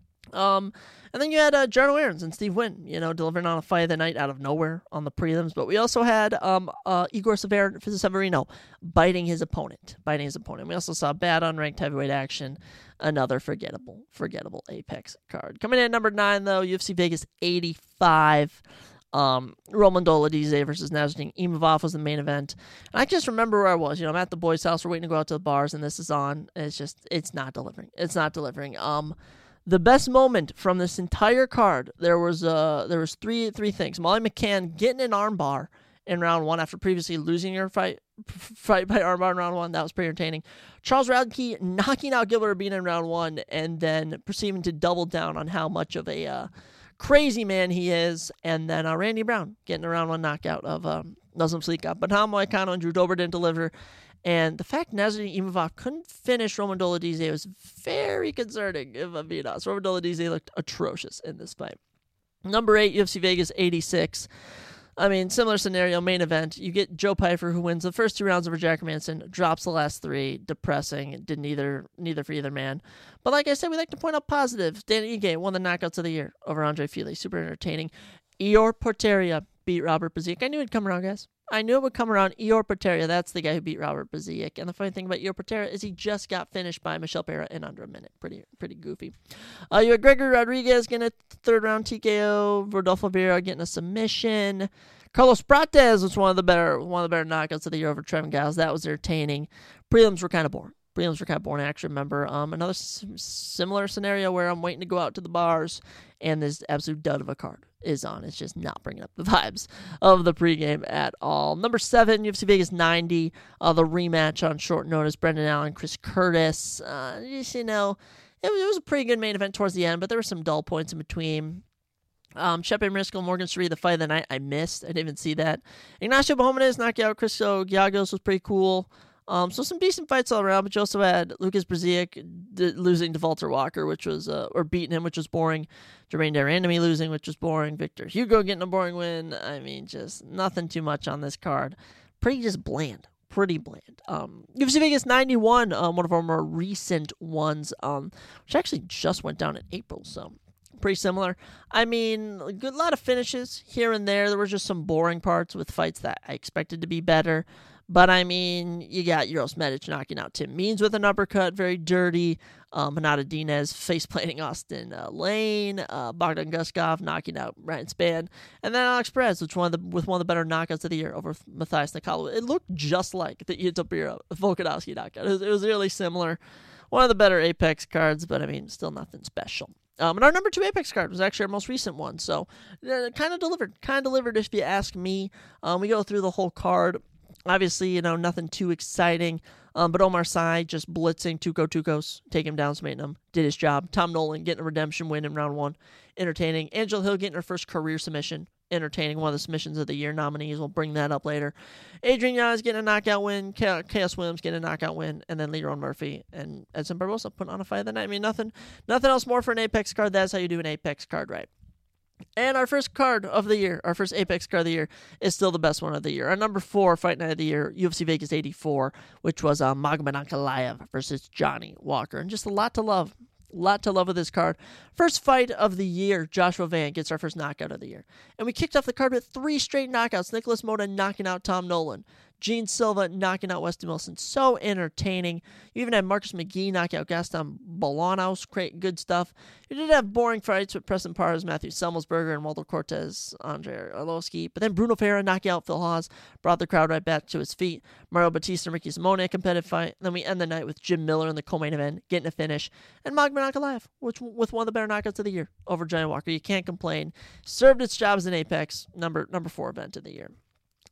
Um, and then you had uh, Jarno Aarons and Steve Wynn, you know, delivering on a fight of the night out of nowhere on the prelims. But we also had um, uh, Igor Sever- Severino biting his opponent, biting his opponent. We also saw bad unranked heavyweight action, another forgettable, forgettable Apex card. Coming in at number nine, though, U F C Vegas eighty-five. Um, Roman Dolidze versus Nasruddin Imavov was the main event. And I just remember where I was. You know, I'm at the boys' house. We're waiting to go out to the bars, and this is on. And it's just, it's not delivering. It's not delivering. Um, the best moment from this entire card, there was uh, there was three three things. Molly McCann getting an armbar in round one after previously losing her fight fight by armbar in round one. That was pretty entertaining. Charles Radke knocking out Gilbert Urbina in round one, and then proceeding to double down on how much of a uh, crazy man he is. And then uh, Randy Brown getting a round one knockout of um, Nazem Salikov. But Ham Moicano and Drew Dober didn't deliver. And the fact Nasruddin Imavov couldn't finish Roman Dolidze was very concerning, if I'm being honest. Roman Dolidze looked atrocious in this fight. Number eight, U F C Vegas eighty-six. I mean, similar scenario, main event. You get Joe Pyfer, who wins the first two rounds over Jack Manson, drops the last three. Depressing. It did neither, neither for either man. But like I said, we like to point out positives. Danny Ige won the knockouts of the year over Andre Fili. Super entertaining. Ior Porteria beat Robert Baziak. I knew it'd come around, guys. I knew it would come around. Ior Porteria, that's the guy who beat Robert Baziak. And the funny thing about Ior Porteria is he just got finished by Michelle Pereira in under a minute. Pretty pretty goofy. Uh, you had Gregory Rodriguez getting a third round T K O. Rodolfo Vieira getting a submission. Carlos Prates was one of the better one of the better knockouts of the year over Trevin Giles. That was entertaining. Prelims were kind of boring. Prelims were kind of boring. I actually remember um, another s- similar scenario where I'm waiting to go out to the bars and this absolute dud of a card is on. It's just not bringing up the vibes of the pregame at all. Number seven, U F C Vegas ninety, uh, the rematch on short notice. Brendan Allen, Chris Curtis. Uh, just, you know, it was, it was a pretty good main event towards the end, but there were some dull points in between. Um, Chepe Mariscal, Morgan Sri, the fight of the night, I missed. I didn't even see that. Ignacio Bahamondes knocking out Cristo Giagos was pretty cool. Um, so some decent fights all around, but you also had Lucas Brzeziak d- losing to Walter Walker, which was, uh, or beating him, which was boring. Jermaine Darandamy losing, which was boring. Victor Hugo getting a boring win. I mean, just nothing too much on this card. Pretty just bland. Pretty bland. Um, U F C Vegas ninety-one, um, one of our more recent ones, um, which actually just went down in April, so pretty similar. I mean, a good lot of finishes here and there. There were just some boring parts with fights that I expected to be better. But, I mean, you got Uros Medic knocking out Tim Means with an uppercut, very dirty. Um, Hanada Dinez face-planting Austin uh, Lane. Uh, Bogdan Guskov knocking out Ryan Spann. And then Alex Perez, which one of the, with one of the better knockouts of the year over Matthias Nicolau. It looked just like the Itopira Volkanovski knockout. It was, it was really similar. One of the better Apex cards, but, I mean, still nothing special. Um, and our number two Apex card was actually our most recent one. So, uh, kind of delivered. Kind of delivered if you ask me. Um, we go through the whole card. Obviously, you know, nothing too exciting, um, but Omar Sy just blitzing Tuco Tucos, taking him down, smiting him, did his job. Tom Nolan getting a redemption win in round one, entertaining. Angel Hill getting her first career submission, entertaining. One of the submissions of the year nominees. We'll bring that up later. Adrian Yanez getting a knockout win, Chaos Williams getting a knockout win, and then Leron Murphy and Edson Barbosa putting on a fight of the night. I mean, nothing, nothing else more for an Apex card. That's how you do an Apex card right. And our first card of the year, our first Apex card of the year, is still the best one of the year. Our number four fight night of the year, U F C Vegas eighty-four, which was uh, Magomed Ankalaev versus Johnny Walker. And just a lot to love. A lot to love with this card. First fight of the year, Joshua Van gets our first knockout of the year. And we kicked off the card with three straight knockouts. Nicholas Mota knocking out Tom Nolan. Gene Silva knocking out Weston Wilson. So entertaining. You even had Marcus McGee knock out Gaston Bolanos. Great, good stuff. You did have boring fights with Preston Pars, Matthew Semmelsberger, and Walter Cortez, Andre Arlovsky. But then Bruno Ferreira knocking out Phil Hawes. Brought the crowd right back to his feet. Mario Batista and Ricky Simone, a competitive fight. Then we end the night with Jim Miller in the co-main event, getting a finish. And Magomed Ankalaev, which with one of the better knockouts of the year over Johnny Walker. You can't complain. Served its job as an Apex number number four event of the year.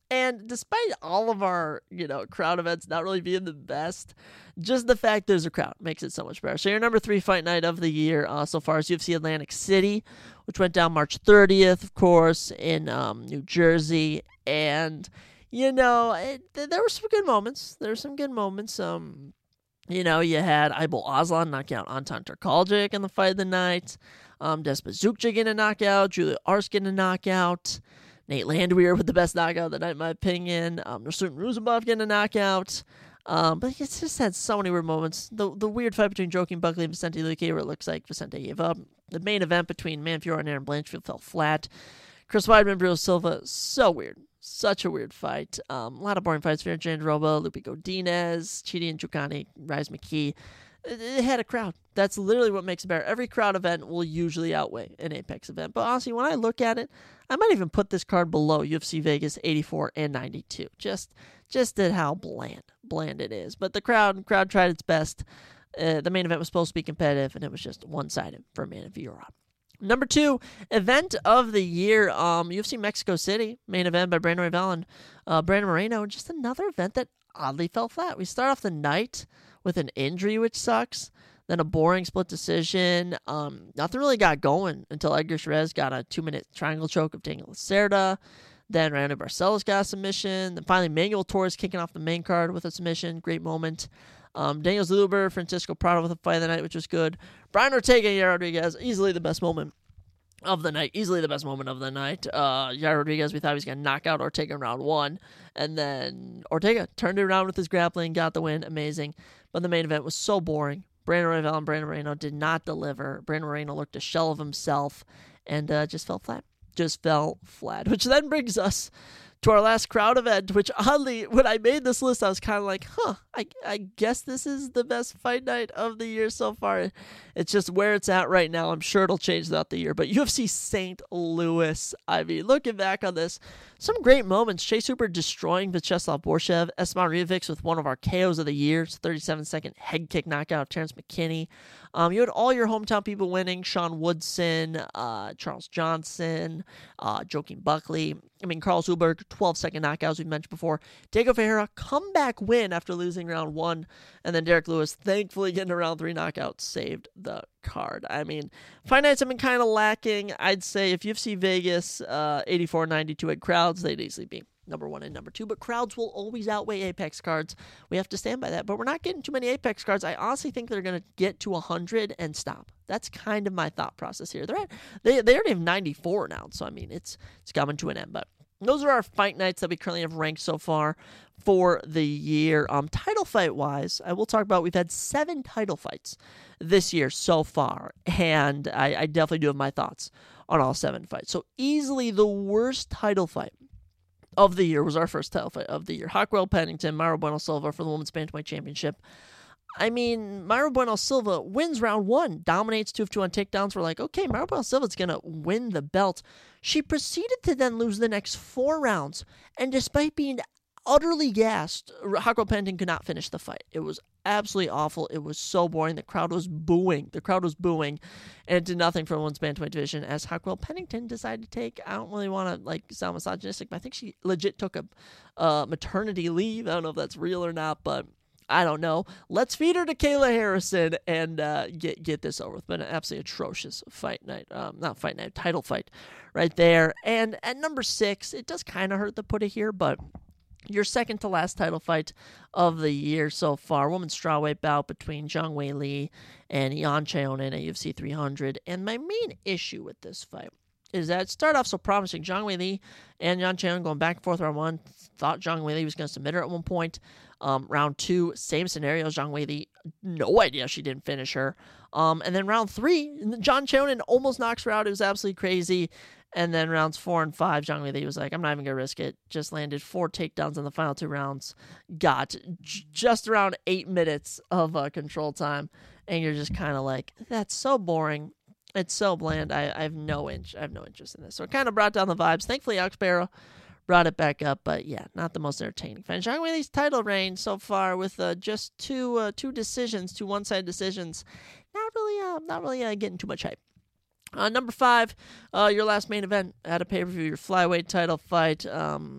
And despite all of our, you know, crowd events not really being the best, just the fact there's a crowd makes it so much better. So your number three fight night of the year uh, so far is U F C Atlantic City, which went down March thirtieth, of course, in um, New Jersey. And, you know, it, there were some good moments. There were some good moments. Um, you know, you had Aibol Aslan knock out Anton Turkaljic in the fight of the night. Um, Despa Zukja getting a knockout. Julia Ars getting a knockout. Nate Landwehr with the best knockout of the night, in my opinion. Um, Nursultan Rosenbov getting a knockout. Um, but it's just had so many weird moments. The the weird fight between Joaquin Buckley and Vicente Luque, where it looks like Vicente gave up. The main event between Manfiore and Aaron Blanchfield fell flat. Chris Weidman, Bruno Silva, so weird. Such a weird fight. Um, a lot of boring fights. Vera Jandiroba, Lupe Godinez, Chidi and Njokuani, Rise McKee. It, it had a crowd. That's literally what makes it better. Every crowd event will usually outweigh an Apex event. But honestly, when I look at it, I might even put this card below U F C Vegas eighty-four and ninety-two. Just just at how bland, bland it is. But the crowd crowd tried its best. Uh, the main event was supposed to be competitive, and it was just one-sided for Manfiore. Number two, event of the year, um, U F C Mexico City, main event by Brandon Royval and uh, Brandon Moreno. Just another event that oddly fell flat. We start off the night with an injury, which sucks. Then a boring split decision. Um, nothing really got going until Edgar Chavez got a two-minute triangle choke of Daniel Lacerda. Then Raoni Barcelos got a submission. Then finally Manuel Torres kicking off the main card with a submission. Great moment. Um, Daniel Zellhuber, Francisco Prado with a fight of the night, which was good. Brian Ortega and Yair Rodriguez, easily the best moment of the night. Easily the best moment of the night. Uh, Yair Rodriguez, we thought he was going to knock out Ortega in round one. And then Ortega turned it around with his grappling, got the win. Amazing. But the main event was so boring. Brandon Royval and Brandon Moreno did not deliver. Brandon Moreno looked a shell of himself and uh, just fell flat. Just fell flat. Which then brings us to our last crowd event, which oddly, when I made this list, I was kind of like, huh, I, I guess this is the best fight night of the year so far. It's just where it's at right now. I'm sure it'll change throughout the year. But U F C Saint Louis, I mean, looking back on this, some great moments. Chase Hooper destroying Vyacheslav Borshev. Esman Rijovic with one of our K Os of the year. thirty-seven second head kick knockout of Terrence McKinney. Um, you had all your hometown people winning. Sean Woodson, uh, Charles Johnson, uh, Joaquin Buckley. I mean, Carlos Ulberg, twelve second knockouts we mentioned before. Diego Ferreira, comeback win after losing round one. And then Derek Lewis, thankfully getting a round three knockout, saved the card. I mean, fight nights have been kind of lacking. I'd say if U F C Vegas uh, eighty-four ninety-two had crowds, they'd easily be number one and number two. But crowds will always outweigh Apex cards. We have to stand by that. But we're not getting too many Apex cards. I honestly think they're going to get to one hundred and stop. That's kind of my thought process here. They're at, they they already have ninety-four now, so I mean it's it's coming to an end. But those are our fight nights that we currently have ranked so far for the year. Um, title fight wise, I will talk about we've had seven title fights this year so far, and I, I definitely do have my thoughts on all seven fights. So easily the worst title fight of the year was our first title fight of the year. Hawkwell Pennington, Mayra Bueno Silva for the Women's Bantamweight Championship. I mean, Mayra Bueno Silva wins round one, dominates two of two on takedowns. We're like, okay, Mayra Bueno Silva's going to win the belt. She proceeded to then lose the next four rounds, and despite being utterly gassed, Hawkwell Pennington could not finish the fight. It was absolutely awful. It was so boring. The crowd was booing. The crowd was booing, and it did nothing for the women's bantamweight division as Hawkwell Pennington decided to take, I don't really want to like sound misogynistic, but I think she legit took a uh, maternity leave. I don't know if that's real or not, but I don't know. Let's feed her to Kayla Harrison and uh, get get this over with. But an absolutely atrocious fight night. Um, not fight night, title fight right there. And at number six, it does kind of hurt to put it here, but your second to last title fight of the year so far. Women's strawweight bout between Zhang Wei Li and Yan Chaonin at U F C three hundred. And my main issue with this fight is that it started off so promising. Zhang Wei Li and Yan Chaonin going back and forth round one. Thought Zhang Wei Li was going to submit her at one point. Um, round two, same scenario. Zhang Wei Li, no idea she didn't finish her. Um, and then round three, John Chaonin almost knocks her out. It was absolutely crazy. And then rounds four and five, Zhang Wei Li was like, I'm not even going to risk it. Just landed four takedowns in the final two rounds. Got j- just around eight minutes of uh, control time. And you're just kind of like, that's so boring. It's so bland. I, I have no inch. I have no interest in this. So it kind of brought down the vibes. Thankfully, Alex Barrow brought it back up. But yeah, not the most entertaining fight. Zhang Wei Li's title reign so far with uh, just two uh, two decisions, two one-sided decisions. Not really, uh, not really uh, getting too much hype. Uh, number five, uh, your last main event at a pay-per-view, your flyweight title fight. Um,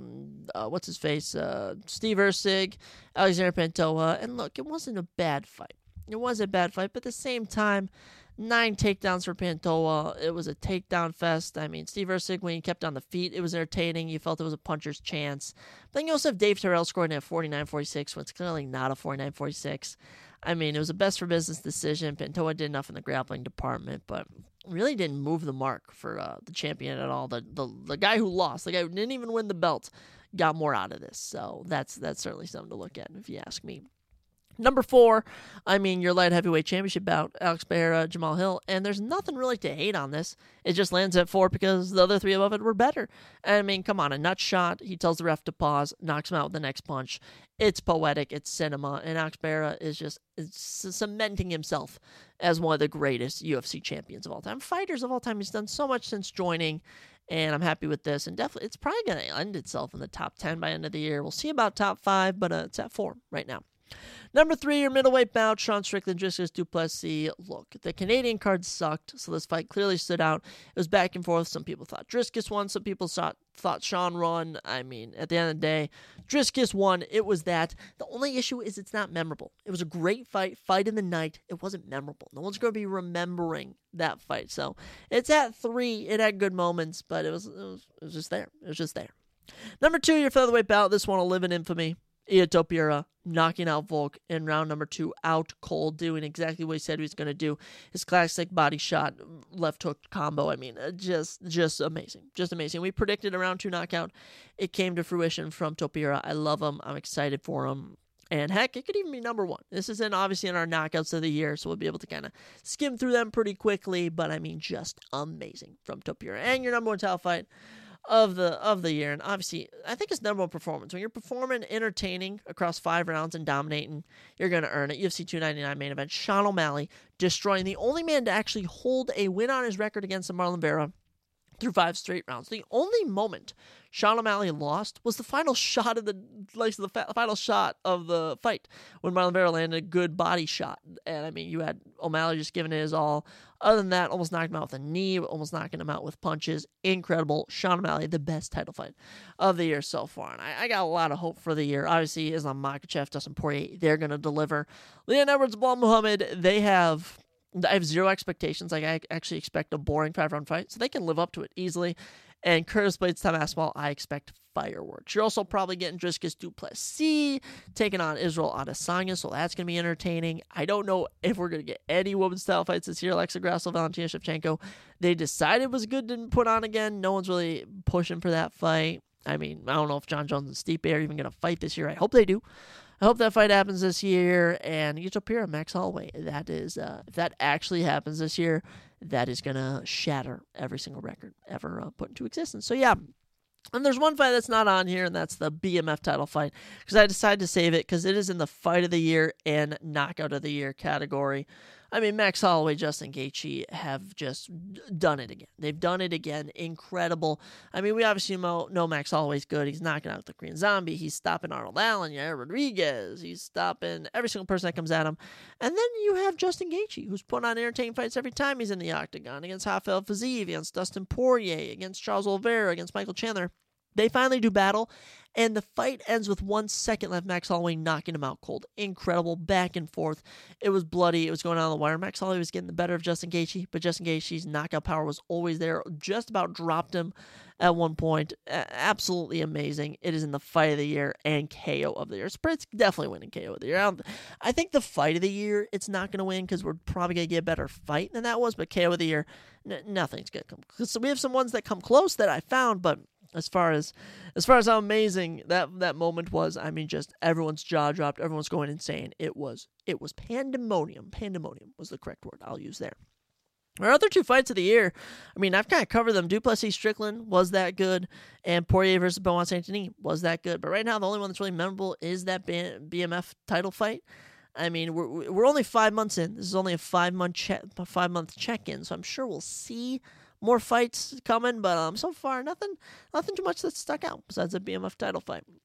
uh, what's his face, uh, Steve Erceg, Alexander Pantoja, and look, it wasn't a bad fight. It was a bad fight, but at the same time, nine takedowns for Pantoja. It was a takedown fest. I mean, Steve Erceg, when he kept on the feet, it was entertaining. You felt it was a puncher's chance. But then you also have Dave Terrell scoring at forty-nine forty-six, when it's clearly not a forty-nine forty-six. I mean, it was a best for business decision. Pantoja did enough in the grappling department, but really didn't move the mark for uh, the champion at all. The, the the guy who lost, the guy who didn't even win the belt, got more out of this. So that's that's certainly something to look at, if you ask me. Number four, I mean, your light heavyweight championship bout, Alex Pereira, Jamal Hill, and there's nothing really to hate on this. It just lands at four because the other three above it were better. I mean, come on, a nut shot, he tells the ref to pause, knocks him out with the next punch. It's poetic, it's cinema, and Alex Pereira is just is cementing himself as one of the greatest U F C champions of all time, fighters of all time. He's done so much since joining, and I'm happy with this, and definitely, it's probably going to end itself in the top ten by the end of the year. We'll see about top five, but uh, it's at four right now. Number three, your middleweight bout, Sean Strickland, Dricus du Plessis. Look, the Canadian card sucked, so this fight clearly stood out. It was back and forth. Some people thought Dricus won. Some people thought, thought Sean won. I mean, at the end of the day, Dricus won. It was that. The only issue is it's not memorable. It was a great fight, fight in the night. It wasn't memorable. No one's going to be remembering that fight. So it's at three. It had good moments, but it was, it was, it was just there. It was just there. Number two, your featherweight bout. This one will live in infamy. Ilia Topuria knocking out Volk in round number two, out cold, doing exactly what he said he was going to do. His classic body shot, left hook combo. I mean, just just amazing. Just amazing. We predicted a round two knockout. It came to fruition from Topuria. I love him. I'm excited for him. And heck, it could even be number one. This is in obviously in our knockouts of the year, so we'll be able to kind of skim through them pretty quickly. But I mean, just amazing from Topuria. And your number one title fight of the of the year, and obviously I think it's number one performance. When you're performing entertaining across five rounds and dominating, you're going to earn it. U F C two ninety-nine main event, Sean O'Malley destroying the only man to actually hold a win on his record against Marlon Vera through five straight rounds. The only moment Sean O'Malley lost was the final shot of the like the fa- final shot of the fight when Marlon Vera landed a good body shot. And I mean, you had O'Malley just giving it his all. Other than that, almost knocked him out with a knee, almost knocking him out with punches. Incredible. Sean O'Malley, the best title fight of the year so far. And I, I got a lot of hope for the year. Obviously, Islam Makhachev, Dustin Poirier, they're going to deliver. Leon Edwards, Bilal Muhammad, they have... I have zero expectations. Like, I actually expect a boring five-round fight, so they can live up to it easily. And Curtis Blades, Tom Aspinall, I expect fireworks. You're also probably getting Dricus du Plessis taking on Israel Adesanya, so that's going to be entertaining. I don't know if we're going to get any women's style fights this year. Alexa Grasso, Valentina Shevchenko, they decided was good to put on again. No one's really pushing for that fight. I mean, I don't know if John Jones and Stipe are even going to fight this year. I hope they do. I hope that fight happens this year, and you get up here at Max Holloway. That is, uh, if that actually happens this year, that is going to shatter every single record ever uh, put into existence. So, yeah. And there's one fight that's not on here, and that's the B M F title fight, because I decided to save it because it is in the fight of the year and knockout of the year category. I mean, Max Holloway, Justin Gaethje have just done it again. They've done it again. Incredible. I mean, we obviously know, know Max Holloway's good. He's knocking out the Korean Zombie. He's stopping Arnold Allen, Yair Rodriguez. He's stopping every single person that comes at him. And then you have Justin Gaethje, who's put on entertaining fights every time he's in the octagon, against Rafael Fiziev, against Dustin Poirier, against Charles Oliveira, against Michael Chandler. They finally do battle, and the fight ends with one second left. Max Holloway knocking him out cold. Incredible, back and forth. It was bloody. It was going on the wire. Max Holloway was getting the better of Justin Gaethje, but Justin Gaethje's knockout power was always there. Just about dropped him at one point. A- absolutely amazing. It is in the fight of the year and K O of the year. It's definitely winning K O of the year. I, don't, I think the fight of the year, it's not going to win because we're probably going to get a better fight than that was, but K O of the year, n- nothing's going to come. So we have some ones that come close that I found, but As far as as far as how amazing that, that moment was, I mean, just everyone's jaw dropped, everyone's going insane. It was it was pandemonium. Pandemonium was the correct word I'll use there. Our other two fights of the year, I mean, I've kind of covered them. Du Plessis Strickland was that good, and Poirier versus Benoit Saint-Denis was that good. But right now, the only one that's really memorable is that B M F title fight. I mean, we're we're only five months in. This is only a five month check five month check in, so I'm sure we'll see more fights coming, but um, so far nothing, nothing too much that stuck out besides the B M F title fight.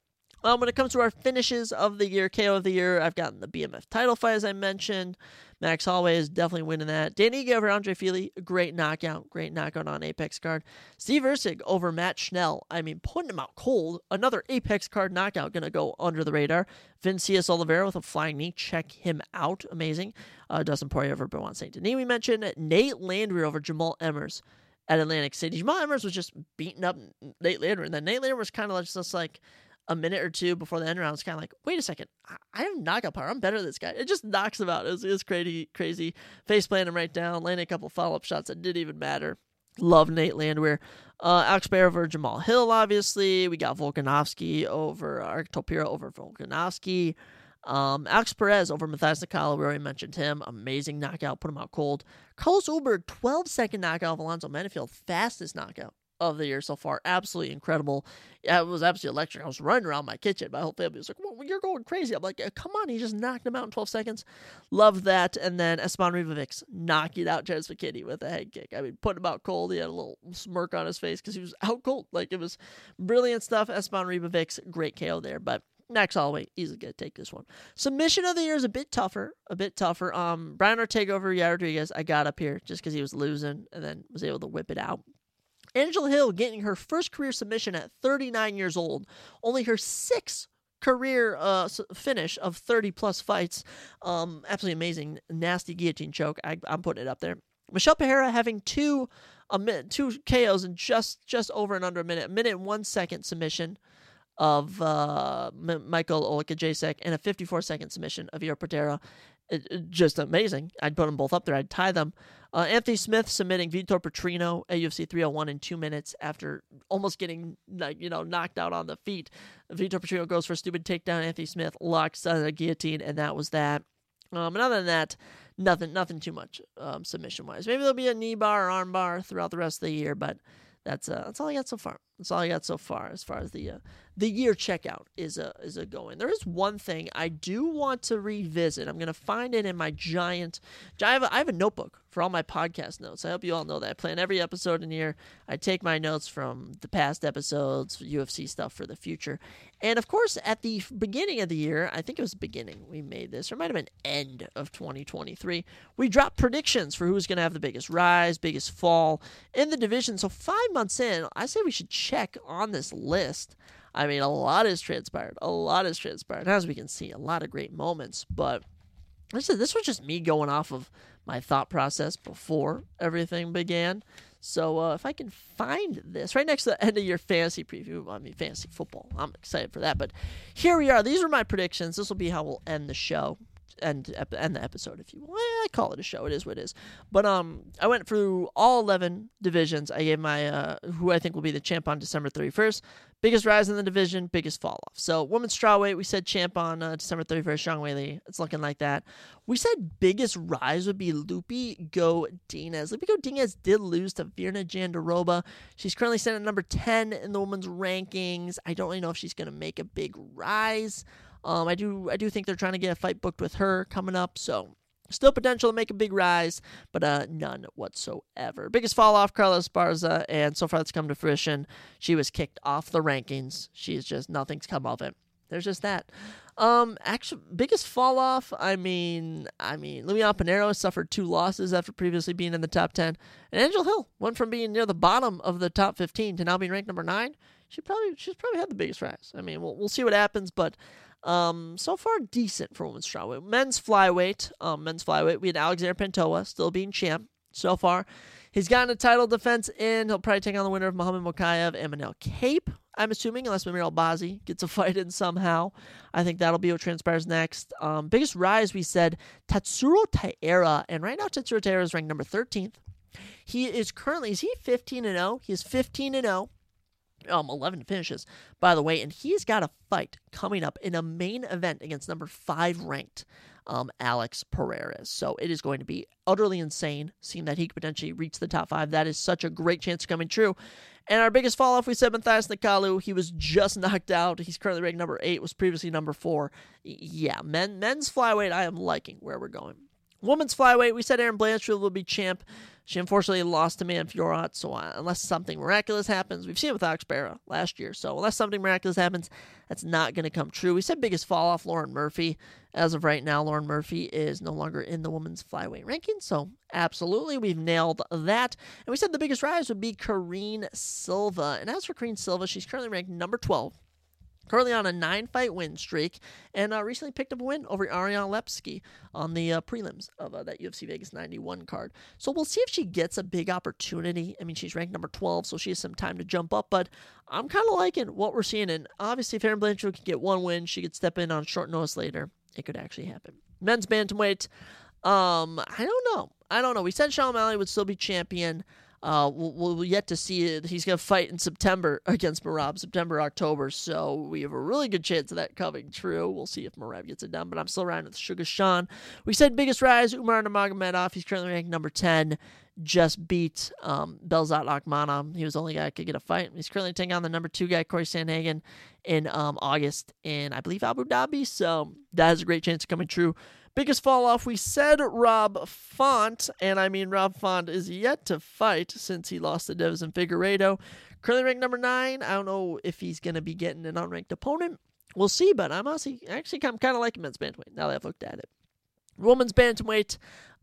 Um, when it comes to our finishes of the year, K O of the year, I've gotten the B M F title fight, as I mentioned. Max Holloway is definitely winning that. Dan Ige over Andre Fili, great knockout. Great knockout on Apex card. Steve Erceg over Matt Schnell. I mean, putting him out cold. Another Apex card knockout going to go under the radar. Vincius Oliveira with a flying knee. Check him out. Amazing. Uh, Dustin Poirier over Benoit Saint Denis, we mentioned. Nate Landwehr over Jamal Emmers at Atlantic City. Jamal Emmers was just beating up Nate Landwehr. And then Nate Landwehr was kind of just like a minute or two before the end round, it's kind of like, wait a second, I have knockout power. I'm better than this guy. It just knocks him out. It was, it was crazy, crazy. Face planted him right down, landing a couple follow-up shots that didn't even matter. Love Nate Landwehr. Uh, Alex Baer over Jamal Hill, obviously. We got Volkanovski over, uh, Topira over Volkanovski. Um, Alex Perez over Matthias Nicola. We already mentioned him. Amazing knockout. Put him out cold. Carlos Ulberg, twelve-second knockout of Alonzo Menifield. Fastest knockout of the year so far. Absolutely incredible. Yeah, it was absolutely electric. I was running around my kitchen. My whole family was like, well, you're going crazy. I'm like, come on. He just knocked him out in twelve seconds. Love that. And then Esteban Ribovics knocking out James McKinney with a head kick. I mean, put him out cold. He had a little smirk on his face because he was out cold. Like, it was brilliant stuff. Esteban Ribovics, great K O there. But Max Holloway, easily going to take this one. Submission of the year is a bit tougher. A bit tougher. Um, Brian Ortega over Yair Rodriguez. I got up here just because he was losing and then was able to whip it out. Angela Hill getting her first career submission at thirty-nine years old. Only her sixth career uh, finish of thirty-plus fights. Um, absolutely amazing. Nasty guillotine choke. I, I'm putting it up there. Michelle Pereira having two a minute, two K Os in just, just over and under a minute. A minute and one second submission of uh, M- Michael Olakajacek and a fifty-four second submission of Ior Portera. It, it, just amazing. I'd put them both up there. I'd tie them. Uh, Anthony Smith submitting Vitor Petrino at U F C three oh one in two minutes after almost getting like you know knocked out on the feet. Vitor Petrino goes for a stupid takedown. Anthony Smith locks on a guillotine, and that was that. Um, and other than that, nothing, nothing too much um, submission wise. Maybe there'll be a knee bar or arm bar throughout the rest of the year, but that's uh, that's all I got so far. That's all I got so far as far as the uh, the year checkout is a is a going. There is one thing I do want to revisit. I'm gonna find it in my giant. I have a, I have a notebook for all my podcast notes. I hope you all know that I plan every episode in here. I take my notes from the past episodes, U F C stuff for the future, and of course at the beginning of the year, I think it was the beginning we made this, or it might have been end of twenty twenty-three. We dropped predictions for who's gonna have the biggest rise, biggest fall in the division. So five months in, I say we should check on this list. I mean, a lot has transpired. A lot has transpired. As we can see, a lot of great moments. But this, this was just me going off of my thought process before everything began. So uh, if I can find this, right next to the end of your fantasy preview, I mean, fantasy football, I'm excited for that. But here we are. These are my predictions. This will be how we'll end the show. End, end the episode, if you will. I call it a show. It is what it is. But um, I went through all eleven divisions. I gave my uh, who I think will be the champ on December thirty-first. Biggest rise in the division, biggest fall off. So women's strawweight, we said champ on uh, December thirty-first, Zhang Weili. It's looking like that. We said biggest rise would be Lupi Godinez. Lupi Godinez did lose to Virna Jandiroba. She's currently sitting at number ten in the women's rankings. I don't really know if she's going to make a big rise. Um, I do I do think they're trying to get a fight booked with her coming up, so still potential to make a big rise, but uh, none whatsoever. Biggest fall off, Carla Esparza, and so far that's come to fruition. She was kicked off the rankings. She's just, nothing's come of it. There's just that. Um, actually, biggest fall off, I mean, I mean, Lumion Pinheiro suffered two losses after previously being in the top ten, and Angel Hill went from being near the bottom of the top fifteen to now being ranked number nine. She probably, she's probably had the biggest rise. I mean, we'll we'll see what happens, but Um, so far decent for women's strawweight. Men's flyweight, um, men's flyweight, we had Alexander Pantoja still being champ so far. He's gotten a title defense in. He'll probably take on the winner of Muhammad Mokaev and Manel Kape, I'm assuming, unless Mamir Albazi gets a fight in somehow. I think that'll be what transpires next. Um, biggest rise, we said Tatsuro Taira, and right now Tatsuro Taira is ranked number thirteenth. He is currently, is he fifteen and oh? He is fifteen and oh. Um, eleven finishes, by the way, and he's got a fight coming up in a main event against number five ranked um, Alex Pereira. So it is going to be utterly insane, seeing that he could potentially reach the top five. That is such a great chance of coming true. And our biggest fall off, we said Matthias Nicolau. He was just knocked out. He's currently ranked number eight, was previously number four. Yeah, men men's flyweight, I am liking where we're going. Women's flyweight, we said Erin Blanchfield will be champ. She unfortunately lost to Man Fiorot, so uh, unless something miraculous happens, we've seen it with Alex Barra last year, so unless something miraculous happens, that's not going to come true. We said biggest fall-off, Lauren Murphy. As of right now, Lauren Murphy is no longer in the women's flyweight ranking, so absolutely, we've nailed that. And we said the biggest rise would be Karine Silva, and as for Karine Silva, she's currently ranked number twelve. Currently on a nine-fight win streak, and uh, recently picked up a win over Ariane Lepsky on the uh, prelims of uh, that U F C Vegas ninety-one card. So we'll see if she gets a big opportunity. I mean, she's ranked number twelve, so she has some time to jump up, but I'm kind of liking what we're seeing. And obviously, if Erin Blanchfield can get one win, she could step in on short notice later. It could actually happen. Men's bantamweight, um, I don't know. I don't know. We said Sean O'Malley would still be champion. Uh, we'll, we'll yet to see it. He's going to fight in September against Merab, September, October, so we have a really good chance of that coming true. We'll see if Merab gets it done, but I'm still riding with Sugar Sean. We said biggest rise, Umar Nurmagomedov. He's currently ranked number ten, just beat um, Belzat Akmanov. He was the only guy that could get a fight. He's currently taking on the number two guy, Corey Sandhagen, in um, August in, I believe, Abu Dhabi, so that has a great chance of coming true. Biggest fall off, we said Rob Font, and I mean Rob Font is yet to fight since he lost to Devin Figueiredo. Currently ranked number nine. I don't know if he's going to be getting an unranked opponent. We'll see, but I'm honestly, actually I'm kind of liking men's bantamweight now that I've looked at it. Women's bantamweight,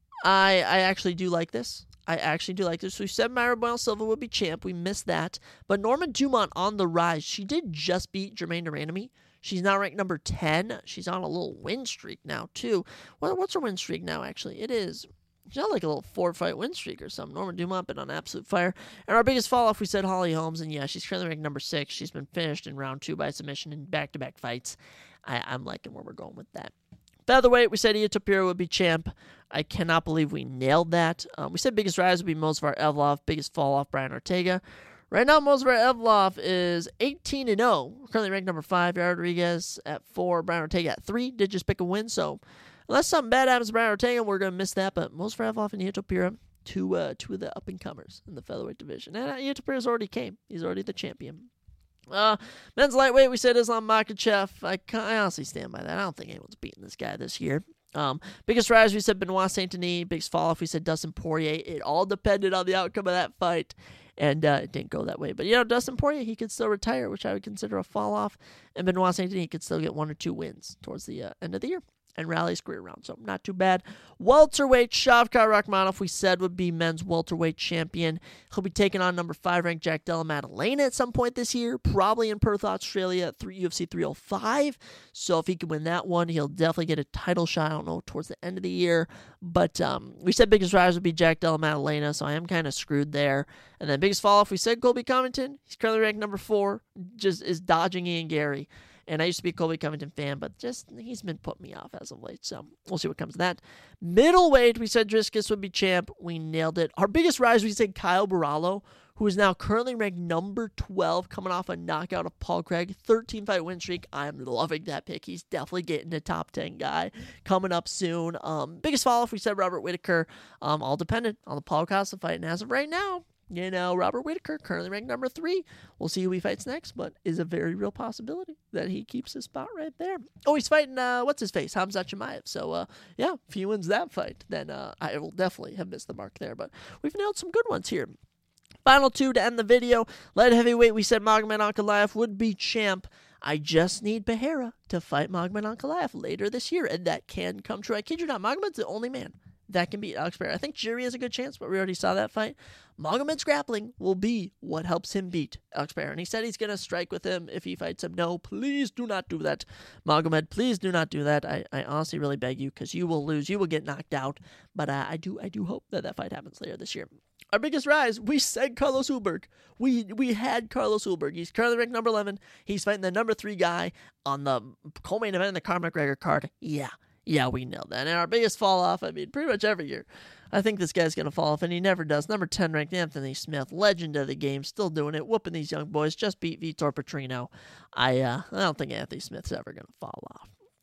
I I actually do like this. I actually do like this. We said Myra Boyle Silva would be champ. We missed that. But Norma Dumont on the rise. She did just beat Germaine de Randamie. She's now ranked number ten. She's on a little win streak now, too. Well, what's her win streak now, actually? It is, she's on like a little four-fight win streak or something. Norma Dumont been on absolute fire. And our biggest fall-off, we said Holly Holmes. And yeah, she's currently ranked number six. She's been finished in round two by submission in back-to-back fights. I, I'm liking where we're going with that. Featherweight, we said Ilia Topuria would be champ. I cannot believe we nailed that. Um, we said biggest rise would be Movsar Evloev. Biggest fall-off, Brian Ortega. Right now, Movsar Evloev is eighteen and oh. Currently ranked number five. Yair Rodriguez at four. Brian Ortega at three. Did just pick a win. So, unless something bad happens to Brian Ortega, we're going to miss that. But Movsar Evloev and Ilia Topuria, two, uh, two of the up-and-comers in the featherweight division. And uh, Ilia Topuria's already came. He's already the champion. Uh, men's lightweight, we said Islam Makhachev. I, I honestly stand by that. I don't think anyone's beating this guy this year. Um, biggest rise, we said Benoit Saint-Denis. Biggest fall-off, we said Dustin Poirier. It all depended on the outcome of that fight. And uh, it didn't go that way. But, you know, Dustin Poirier, he could still retire, which I would consider a fall-off. And Benoit Saint-Denis could still get one or two wins towards the uh, end of the year and rally his career around. So, not too bad. Welterweight, Shavkat Rakhmonov, we said, would be men's welterweight champion. He'll be taking on number five ranked Jack Della Maddalena at some point this year, probably in Perth, Australia at U F C three oh five. So, if he can win that one, he'll definitely get a title shot, I don't know, towards the end of the year. But um, we said biggest rise would be Jack Della Maddalena, so I am kind of screwed there. And then biggest fall-off, we said Colby Covington. He's currently ranked number four, just is dodging Ian Gary. And I used to be a Colby Covington fan, but just he's been putting me off as of late. So we'll see what comes of that. Middleweight, we said Dricus would be champ. We nailed it. Our biggest rise, we said Kyle Barallo, who is now currently ranked number twelve, coming off a knockout of Paul Craig. thirteen-fight win streak. I'm loving that pick. He's definitely getting a top ten guy coming up soon. Um, biggest fall-off, we said Robert Whittaker. Um, all dependent on the Paul Costa fight. And as of right now, you know, Robert Whittaker, currently ranked number three. We'll see who he fights next, but is a very real possibility that he keeps his spot right there. Oh, he's fighting, uh, what's his face? Hamzat Chimaev. So, uh, yeah, if he wins that fight, then uh, I will definitely have missed the mark there. But we've nailed some good ones here. Final two to end the video. Light heavyweight, we said Magomed Ankalaev would be champ. I just need Behera to fight Magomed Ankalaev later this year, and that can come true. I kid you not, Magomed's the only man that can beat Alex Pereira. I think Jiri has a good chance, but we already saw that fight. Magomed's grappling will be what helps him beat Alex Pereira. And he said he's going to strike with him if he fights him. No, please do not do that. Magomed, please do not do that. I, I honestly really beg you, because you will lose. You will get knocked out. But uh, I do I do hope that that fight happens later this year. Our biggest rise, we said Carlos Ulberg. We we had Carlos Ulberg. He's currently ranked number eleven. He's fighting the number three guy on the co-main event in the Conor McGregor card. Yeah. Yeah, we nailed that. And our biggest fall off, I mean, pretty much every year, I think this guy's going to fall off, and he never does. Number ten ranked Anthony Smith, legend of the game, still doing it, whooping these young boys, just beat Vitor Petrino. I uh, I don't think Anthony Smith's ever going to fall off.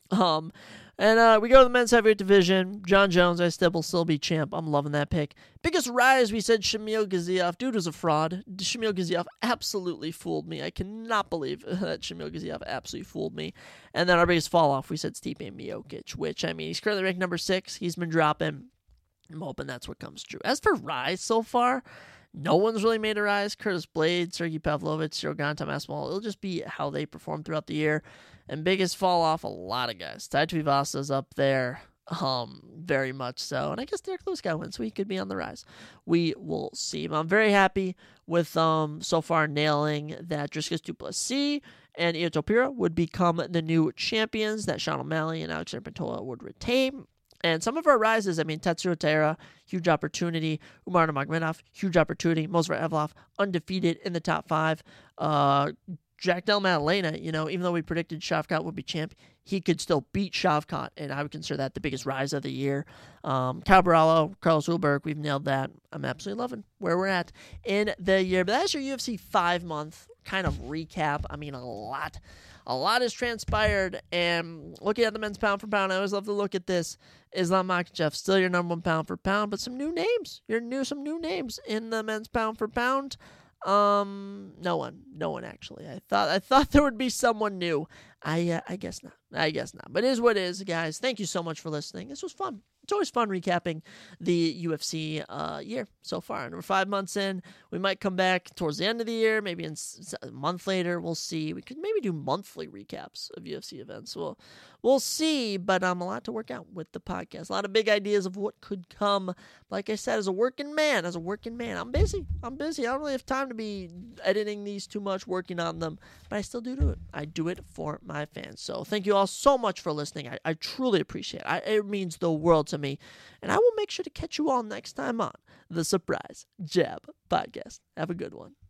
Um, and uh, we go to the men's heavyweight division. John Jones, I still will still be champ. I'm loving that pick. Biggest rise, we said Shamil Gaziev. Dude was a fraud. Shamil Gaziev absolutely fooled me. I cannot believe that Shamil Gaziev absolutely fooled me. And then our biggest fall off, we said Stipe Miocic, which, I mean, he's currently ranked number six. He's been dropping. I'm hoping that's what comes true. As for rise so far, no one's really made a rise. Curtis Blade, Sergey Pavlovich, Shogun Tomasmal. It'll just be how they perform throughout the year. And biggest fall off, a lot of guys. Tai Tuivasa's up there, um, very much so. And I guess Derek Lewis got one, so he could be on the rise. We will see. But I'm very happy with um so far nailing that Dricus Du Plessis and Io Topira would become the new champions, that Sean O'Malley and Alexander Pantoja would retain. And some of our rises, I mean, Tetsuya Taira, huge opportunity. Umar Nurmagomedov, huge opportunity. Mozart Evloev, undefeated in the top five. Uh, Jack Del Maddalena, you know, even though we predicted Shavkat would be champ, he could still beat Shavkat, and I would consider that the biggest rise of the year. Um, Cabrallo, Carlos Ulberg, we've nailed that. I'm absolutely loving where we're at in the year. But that's your U F C five-month kind of recap. I mean, a lot. A lot has transpired, and looking at the men's pound for pound, I always love to look at this. Islam Makhachev, still your number one pound for pound, but some new names. You're new, some new names in the men's pound for pound. Um, no one, no one actually. I thought, I thought there would be someone new. I, uh, I guess not. I guess not. But it is what it is, guys. Thank you so much for listening. This was fun. It's always fun recapping the U F C uh, year so far. And we're five months in. We might come back towards the end of the year, maybe in a month later. We'll see. We could maybe do monthly recaps of U F C events. We'll, we'll see. But um, a lot to work out with the podcast. A lot of big ideas of what could come. Like I said, as a working man, as a working man, I'm busy. I'm busy. I don't really have time to be editing these too much, working on them. But I still do do it. I do it for my fans. So thank you all so much for listening. I, I truly appreciate it. I, it means the world to me. And I will make sure to catch you all next time on the Surprise Jab Podcast. Have a good one.